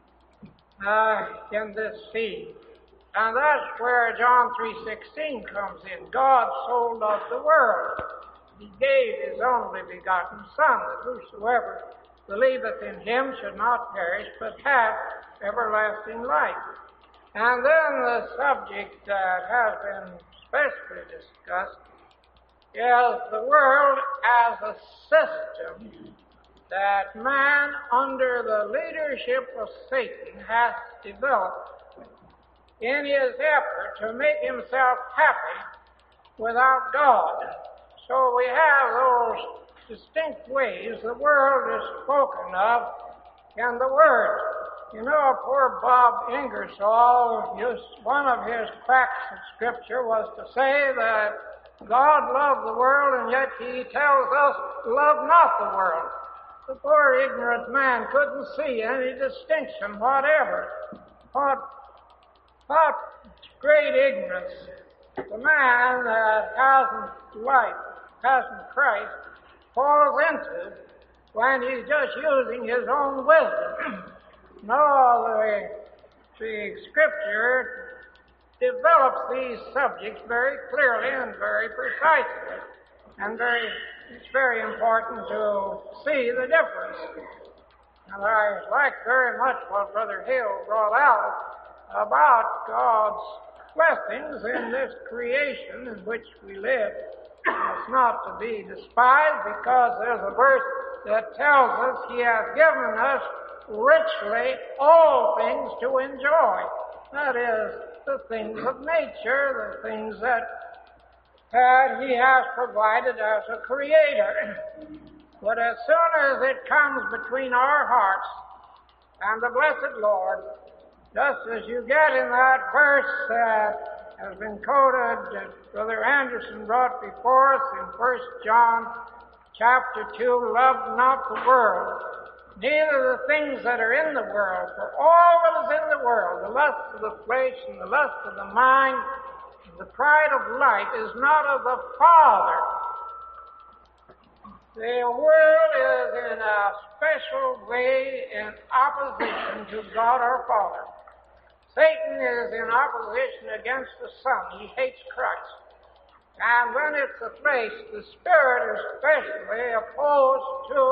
in this scene. And that's where John 3:16 comes in. God so loved the world, He gave His only begotten Son, that whosoever believeth in Him should not perish, but have everlasting life. And then the subject that has been specially discussed is the world as a system that man, under the leadership of Satan, has developed in his effort to make himself happy without God. So we have those distinct ways the world is spoken of in the Word. You know, poor Bob Ingersoll, one of his facts of Scripture was to say that God loved the world, and yet He tells us, love not the world. The poor ignorant man couldn't see any distinction whatever. What great ignorance the man that hasn't life, hasn't Christ, falls into when he's just using his own wisdom. No, the Scripture develops these subjects very clearly and very precisely. And it's very important to see the difference. And I like very much what Brother Hale brought out about God's blessings in this creation in which we live. It's not to be despised, because there's a verse that tells us He has given us richly all things to enjoy. That is, the things of nature, the things that He has provided as a creator. But as soon as it comes between our hearts and the blessed Lord, just as you get in that verse that has been quoted, that Brother Anderson brought before us in 1 John chapter 2, love not the world, neither the things that are in the world. For all that is in the world, the lust of the flesh and the lust of the mind, and the pride of life, is not of the Father. The world is in a special way in opposition to God our Father. Satan is in opposition against the Son. He hates Christ. And when it's the flesh, the Spirit is especially opposed to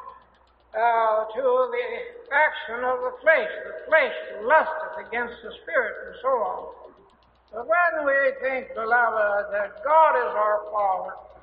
the action of the flesh. The flesh lusteth against the Spirit, and so on. But when we think, beloved, that God is our Father,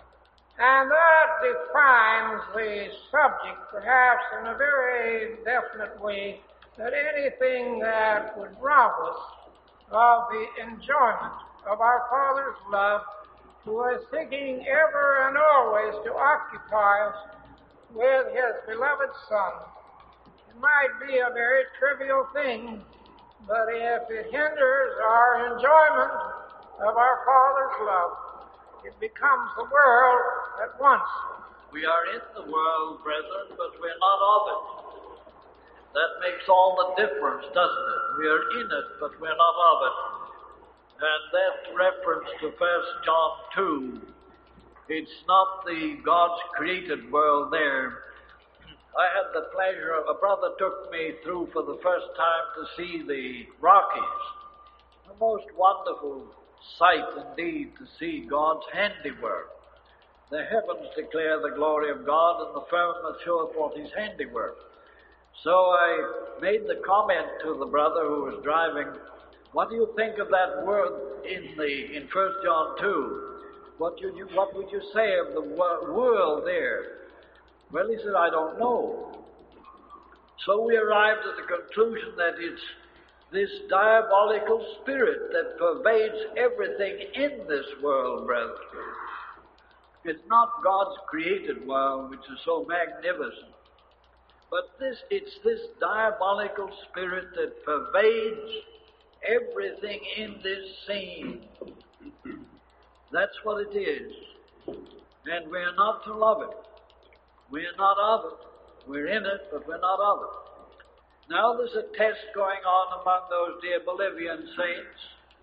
And that defines the subject, perhaps in a very definite way, that anything that would rob us of the enjoyment of our Father's love, who is seeking ever and always to occupy us with His beloved Son. It might be a very trivial thing, but if it hinders our enjoyment of our Father's love, it becomes the world at once. We are in the world, brethren, but we're not of it. That makes all the difference, doesn't it? We are in it, but we're not of it. And that reference to 1 John 2, it's not the God's created world there. I had the pleasure of, a brother took me through for the first time to see the Rockies. A most wonderful sight indeed to see God's handiwork. The heavens declare the glory of God, and the firmament showeth forth His handiwork. So I made the comment to the brother who was driving, what do you think of that word in 1 John 2? What would you say of the world there? Well, he said, I don't know. So we arrived at the conclusion that it's this diabolical spirit that pervades everything in this world, brethren. It's not God's created world, which is so magnificent. But it's this diabolical spirit that pervades everything in this scene. That's what it is. And we're not to love it. We're not of it. We're in it, but we're not of it. Now there's a test going on among those dear Bolivian saints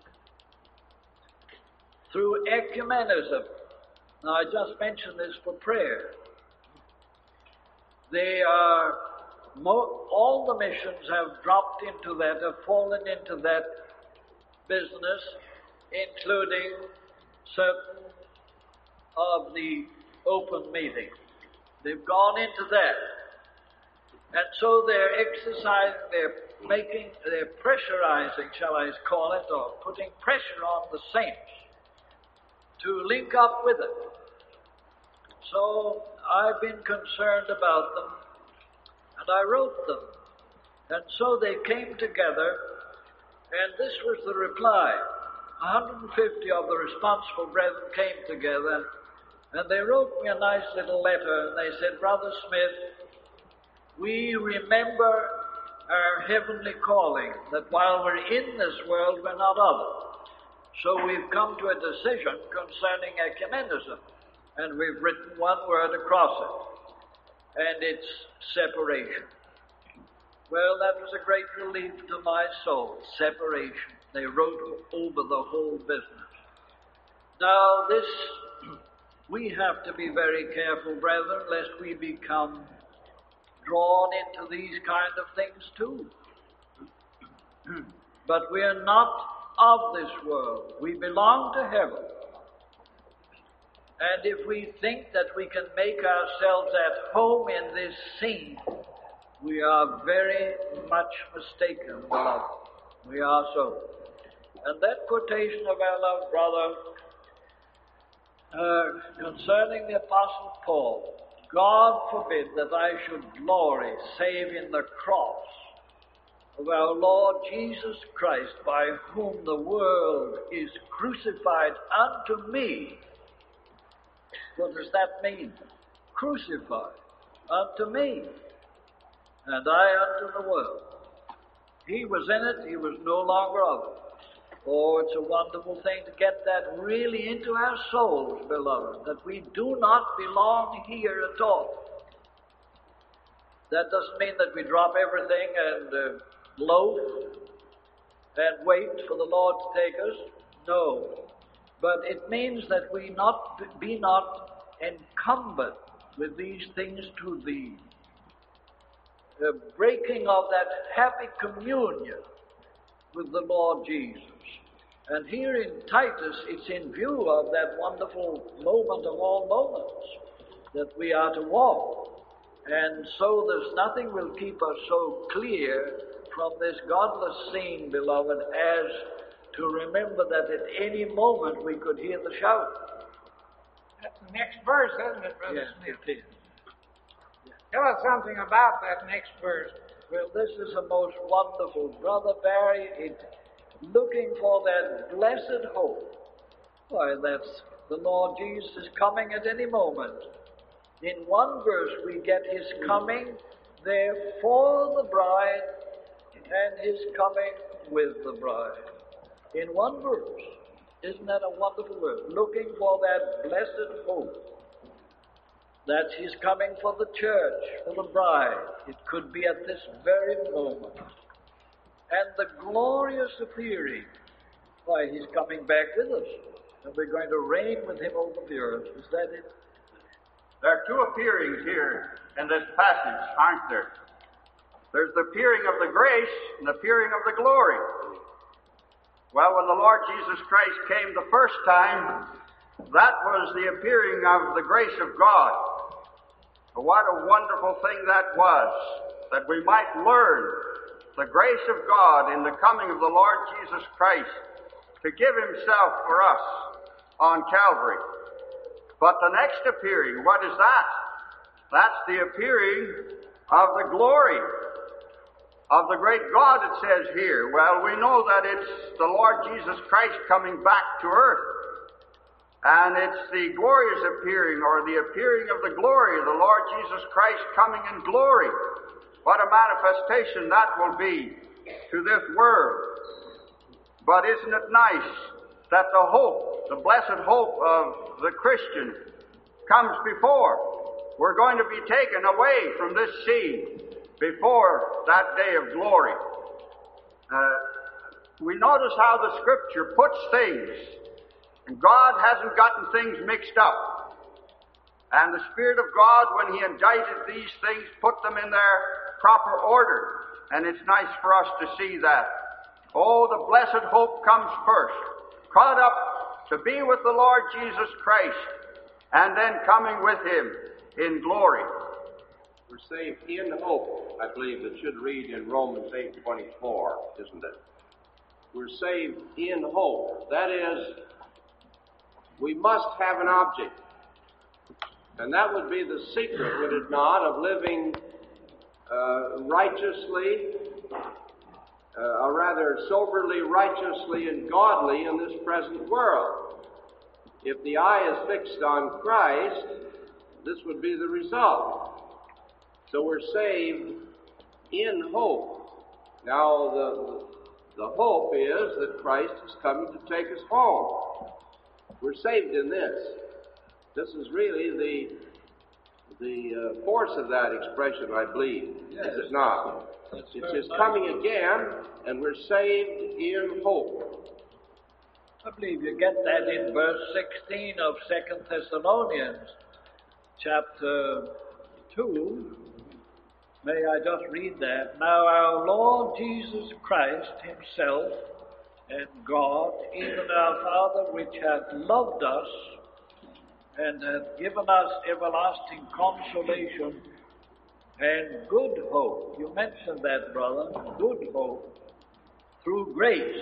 through ecumenism. Now I just mentioned this for prayer. They are, all the missions have dropped into that, have fallen into that business, including certain of the open meetings. They've gone into that. And so they're exercising, they're pressurizing, shall I call it, or putting pressure on the saints to link up with it. So I've been concerned about them, and I wrote them. And so they came together, and this was the reply. 150 of the responsible brethren came together, and they wrote me a nice little letter, and they said, Brother Smith, we remember our heavenly calling, that while we're in this world, we're not of it. So we've come to a decision concerning ecumenism, and we've written one word across it, and it's separation. Well, that was a great relief to my soul, separation. They wrote over the whole business. Now this, we have to be very careful, brethren, lest we become drawn into these kind of things too. But we are not of this world. We belong to heaven. And if we think that we can make ourselves at home in this scene, we are very much mistaken, beloved. We are so. And that quotation of our loved brother concerning the Apostle Paul, God forbid that I should glory save in the cross of our Lord Jesus Christ, by whom the world is crucified unto me. What does that mean? Crucified unto me, and I unto the world. He was in it, he was no longer of it. Oh, it's a wonderful thing to get that really into our souls, beloved, that we do not belong here at all. That doesn't mean that we drop everything and loaf and wait for the Lord to take us. No. But it means that we be not encumbered with these things to the breaking of that happy communion with the Lord Jesus. And here in Titus, it's in view of that wonderful moment of all moments that we are to walk. And so there's nothing will keep us so clear from this godless scene, beloved, as to remember that at any moment we could hear the shout. That's the next verse, isn't it, Brother Yes, Smith? it is. Tell us something about that next verse. Well, this is the most wonderful. Brother Barry, it's looking for that blessed hope. Why, that's the Lord Jesus is coming at any moment. In one verse we get his coming there for the bride and his coming with the bride. In one verse. Isn't that a wonderful verse? Looking for that blessed hope. That he's coming for the church, for the bride. It could be at this very moment. And the glorious appearing. Why, he's coming back with us. And we're going to reign with him over the earth. Is that it? There are two appearings here in this passage, aren't there? There's the appearing of the grace and the appearing of the glory. Well, when the Lord Jesus Christ came the first time, that was the appearing of the grace of God. What a wonderful thing that was, that we might learn the grace of God in the coming of the Lord Jesus Christ to give himself for us on Calvary. But the next appearing, what is that? That's the appearing of the glory of the great God, it says here. Well, we know that it's the Lord Jesus Christ coming back to earth. And it's the glorious appearing, or the appearing of the glory of the Lord Jesus Christ coming in glory. What a manifestation that will be to this world. But isn't it nice that the hope, the blessed hope of the Christian comes before? We're going to be taken away from this scene before that day of glory. We notice how the Scripture puts things. And God hasn't gotten things mixed up. And the Spirit of God, when he indicted these things, put them in their proper order. And it's nice for us to see that. Oh, the blessed hope comes first. Caught up to be with the Lord Jesus Christ, and then coming with him in glory. We're saved in hope, I believe it should read in Romans 8:24, isn't it? We're saved in hope. That is, we must have an object. And that would be the secret, would it not, of living righteously, or rather soberly, righteously, and godly in this present world. If the eye is fixed on Christ, this would be the result. So we're saved in hope. Now, the hope is that Christ is coming to take us home. We're saved in this. This is really the force of that expression, I believe. Yes. Is it not? It's his coming again, and we're saved in hope. I believe you get that in verse 16 of 2 Thessalonians, chapter 2. May I just read that? Now our Lord Jesus Christ himself, and God, even our Father, which hath loved us, and hath given us everlasting consolation and good hope. You mentioned that, brother, good hope, through grace.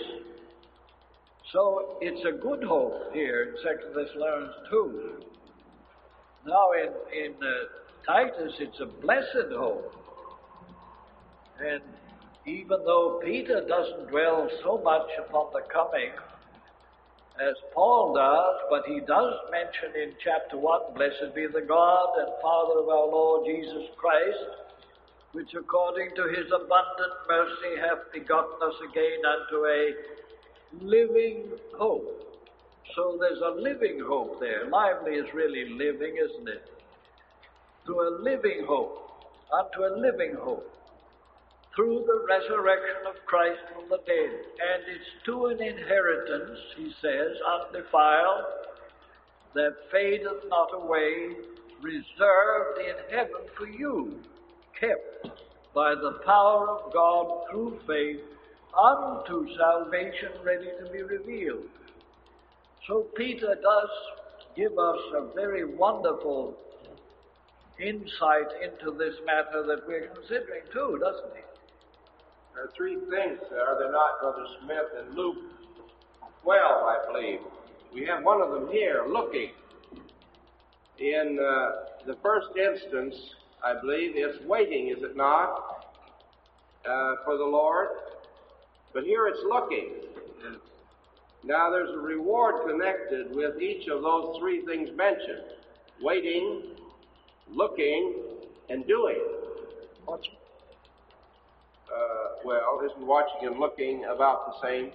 So it's a good hope here in 2 Thessalonians 2. Now in Titus, it's a blessed hope. And even though Peter doesn't dwell so much upon the coming as Paul does, but he does mention in chapter 1, blessed be the God and Father of our Lord Jesus Christ, which according to his abundant mercy hath begotten us again unto a living hope. So there's a living hope there. Lively is really living, isn't it? To a living hope, unto a living hope, through the resurrection of Christ from the dead. And it's to an inheritance, he says, undefiled, that fadeth not away, reserved in heaven for you, kept by the power of God through faith, unto salvation ready to be revealed. So Peter does give us a very wonderful insight into this matter that we're considering too, doesn't he? There are three things, are there not, Brother Smith, in Luke 12, I believe. We have one of them here, looking. In the first instance, I believe, it's waiting, is it not, for the Lord? But here it's looking. Now there's a reward connected with each of those three things mentioned. Waiting, looking, and doing. Watching. Well, isn't watching and looking about the same?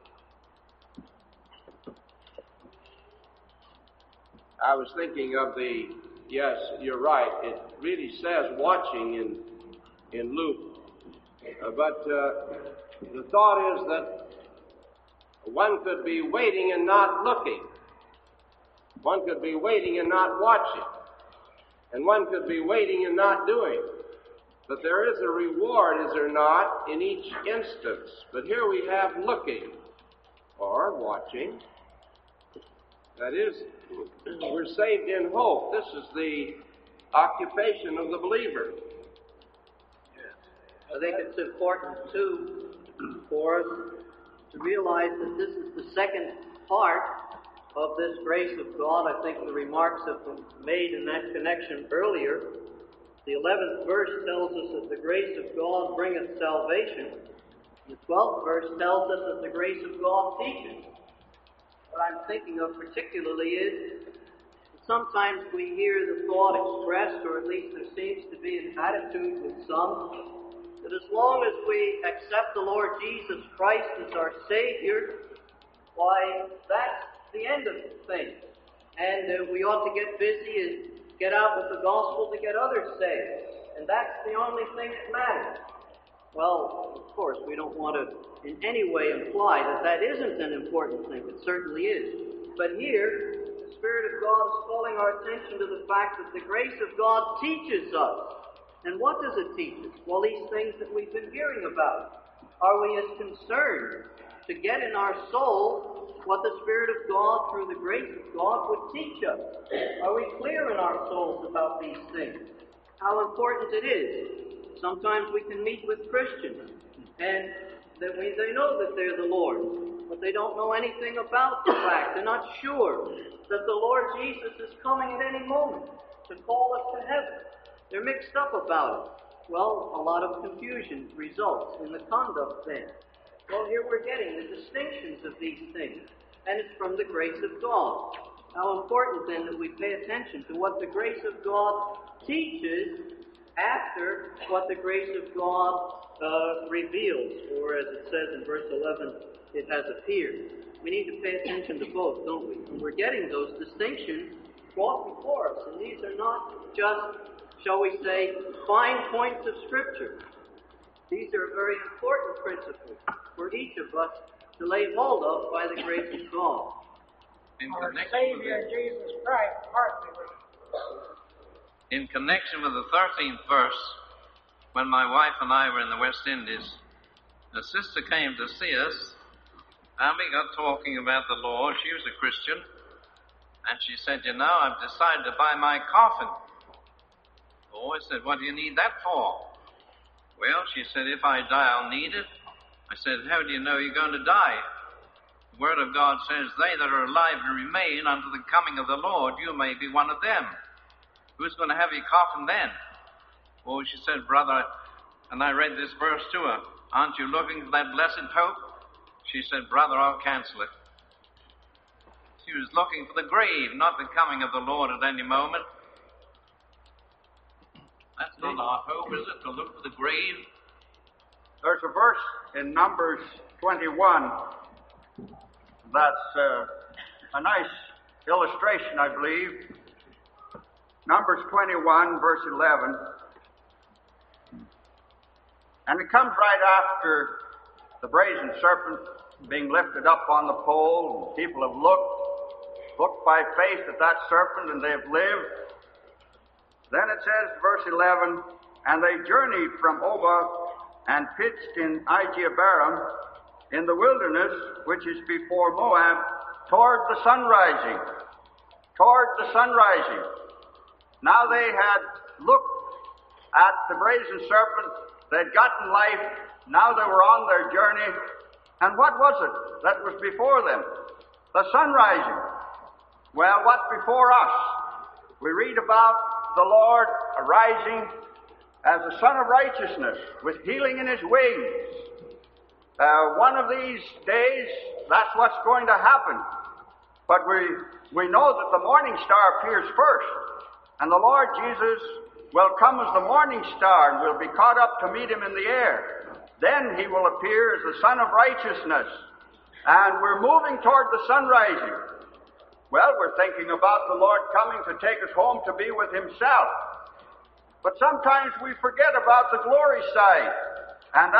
I was thinking of yes, you're right, it really says watching in Luke. But the thought is that one could be waiting and not looking. One could be waiting and not watching. And one could be waiting and not doing. But there is a reward, is there not, in each instance. But here we have looking or watching. That is, we're saved in hope. This is the occupation of the believer. I think it's important, too, for us to realize that this is the second part of this grace of God. I think the remarks have been made in that connection earlier. The 11th verse tells us that the grace of God bringeth salvation. The 12th verse tells us that the grace of God teaches. What I'm thinking of particularly is that sometimes we hear the thought expressed, or at least there seems to be an attitude with some, that as long as we accept the Lord Jesus Christ as our Savior, why, that's the end of the thing. And we ought to get busy and get out with the gospel to get others saved. And that's the only thing that matters. Well, of course, we don't want to in any way imply that that isn't an important thing. It certainly is. But here, the Spirit of God is calling our attention to the fact that the grace of God teaches us. And what does it teach us? Well, these things that we've been hearing about. Are we as concerned to get in our soul what the Spirit of God, through the grace of God, would teach us? Are we clear in our souls about these things? How important it is. Sometimes we can meet with Christians, and that they know that they're the Lord, but they don't know anything about the fact. They're not sure that the Lord Jesus is coming at any moment to call us to heaven. They're mixed up about it. Well, a lot of confusion results in the conduct then. Well, here we're getting the distinctions of these things, and it's from the grace of God. How important then that we pay attention to what the grace of God teaches after what the grace of God reveals, or as it says in verse 11, it has appeared. We need to pay attention to both, don't we? And we're getting those distinctions brought before us, and these are not just, shall we say, fine points of Scripture. These are very important principles for each of us to lay hold of by the grace of God. Our Savior Jesus Christ, partly with In connection with the 13th verse, when my wife and I were in the West Indies, a sister came to see us, and we got talking about the Lord. She was a Christian, and she said, "You know, I've decided to buy my coffin." Oh, I said, "What do you need that for?" "Well," she said, "if I die, I'll need it." I said, "How do you know you're going to die?" The Word of God says, "They that are alive and remain unto the coming of the Lord, you may be one of them." Who's going to have your coffin then? Oh, she said, "Brother," and I read this verse to her, "aren't you looking for that blessed hope?" She said, "Brother, I'll cancel it." She was looking for the grave, not the coming of the Lord at any moment. That's not our hope, is it, to look for the grave? There's a verse in Numbers 21 that's a nice illustration, I believe. Numbers 21, verse 11. And it comes right after the brazen serpent being lifted up on the pole. People have looked by faith at that serpent, and they have lived. Then it says, verse 11, "And they journeyed from Obah and pitched in Ijeabarim in the wilderness, which is before Moab, toward the sun rising." Toward the sun rising. Now they had looked at the brazen serpent, they'd gotten life, now they were on their journey, and what was it that was before them? The sun rising. Well, what's before us? We read about the Lord arising as the Son of Righteousness with healing in His wings. One of these days, that's what's going to happen. But we know that the morning star appears first. And the Lord Jesus will come as the morning star and will be caught up to meet Him in the air. Then He will appear as the Son of Righteousness. And we're moving toward the sun rising. Well, we're thinking about the Lord coming to take us home to be with Himself. But sometimes we forget about the glory side. And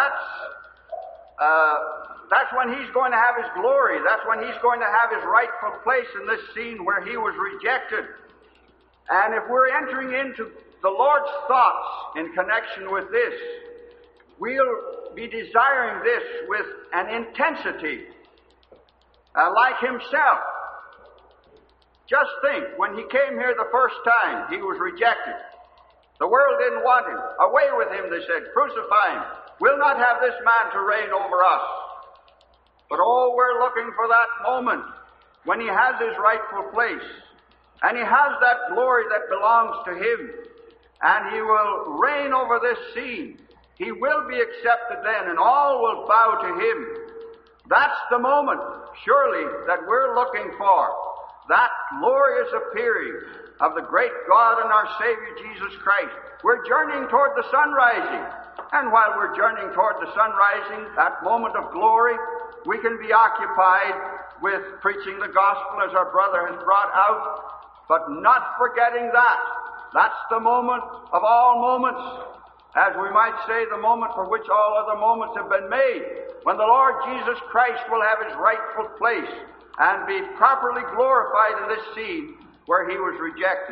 that's when He's going to have His glory. That's when He's going to have His rightful place in this scene where He was rejected. And if we're entering into the Lord's thoughts in connection with this, we'll be desiring this with an intensity like Himself. Just think, when He came here the first time, He was rejected. The world didn't want Him. Away with Him, they said. Crucify Him. We'll not have this man to reign over us. But oh, we're looking for that moment when He has His rightful place. And He has that glory that belongs to Him. And He will reign over this scene. He will be accepted then, and all will bow to Him. That's the moment, surely, that we're looking for. That glorious appearing of the great God and our Savior Jesus Christ. We're journeying toward the sun rising. And while we're journeying toward the sun rising, that moment of glory, we can be occupied with preaching the gospel as our brother has brought out, but not forgetting that. That's the moment of all moments. As we might say, the moment for which all other moments have been made, when the Lord Jesus Christ will have His rightful place and be properly glorified in this scene where He was rejected.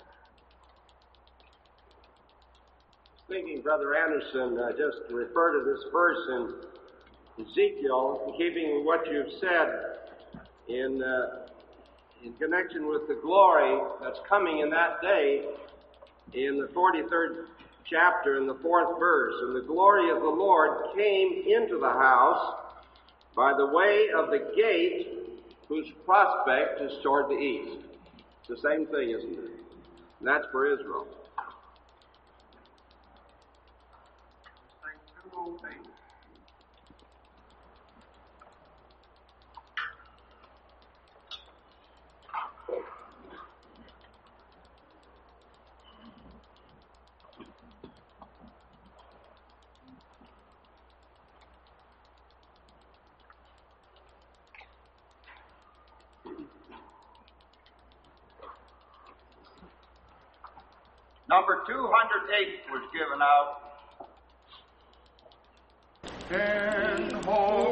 Thinking, Brother Anderson, just to refer to this verse in Ezekiel, keeping with what you've said in connection with the glory that's coming in that day, in the 43rd chapter, in the 4th verse, and the glory of the Lord came into the house by the way of the gate whose prospect is toward the east. It's the same thing, isn't it? And that's for Israel. Number 208 was given out. And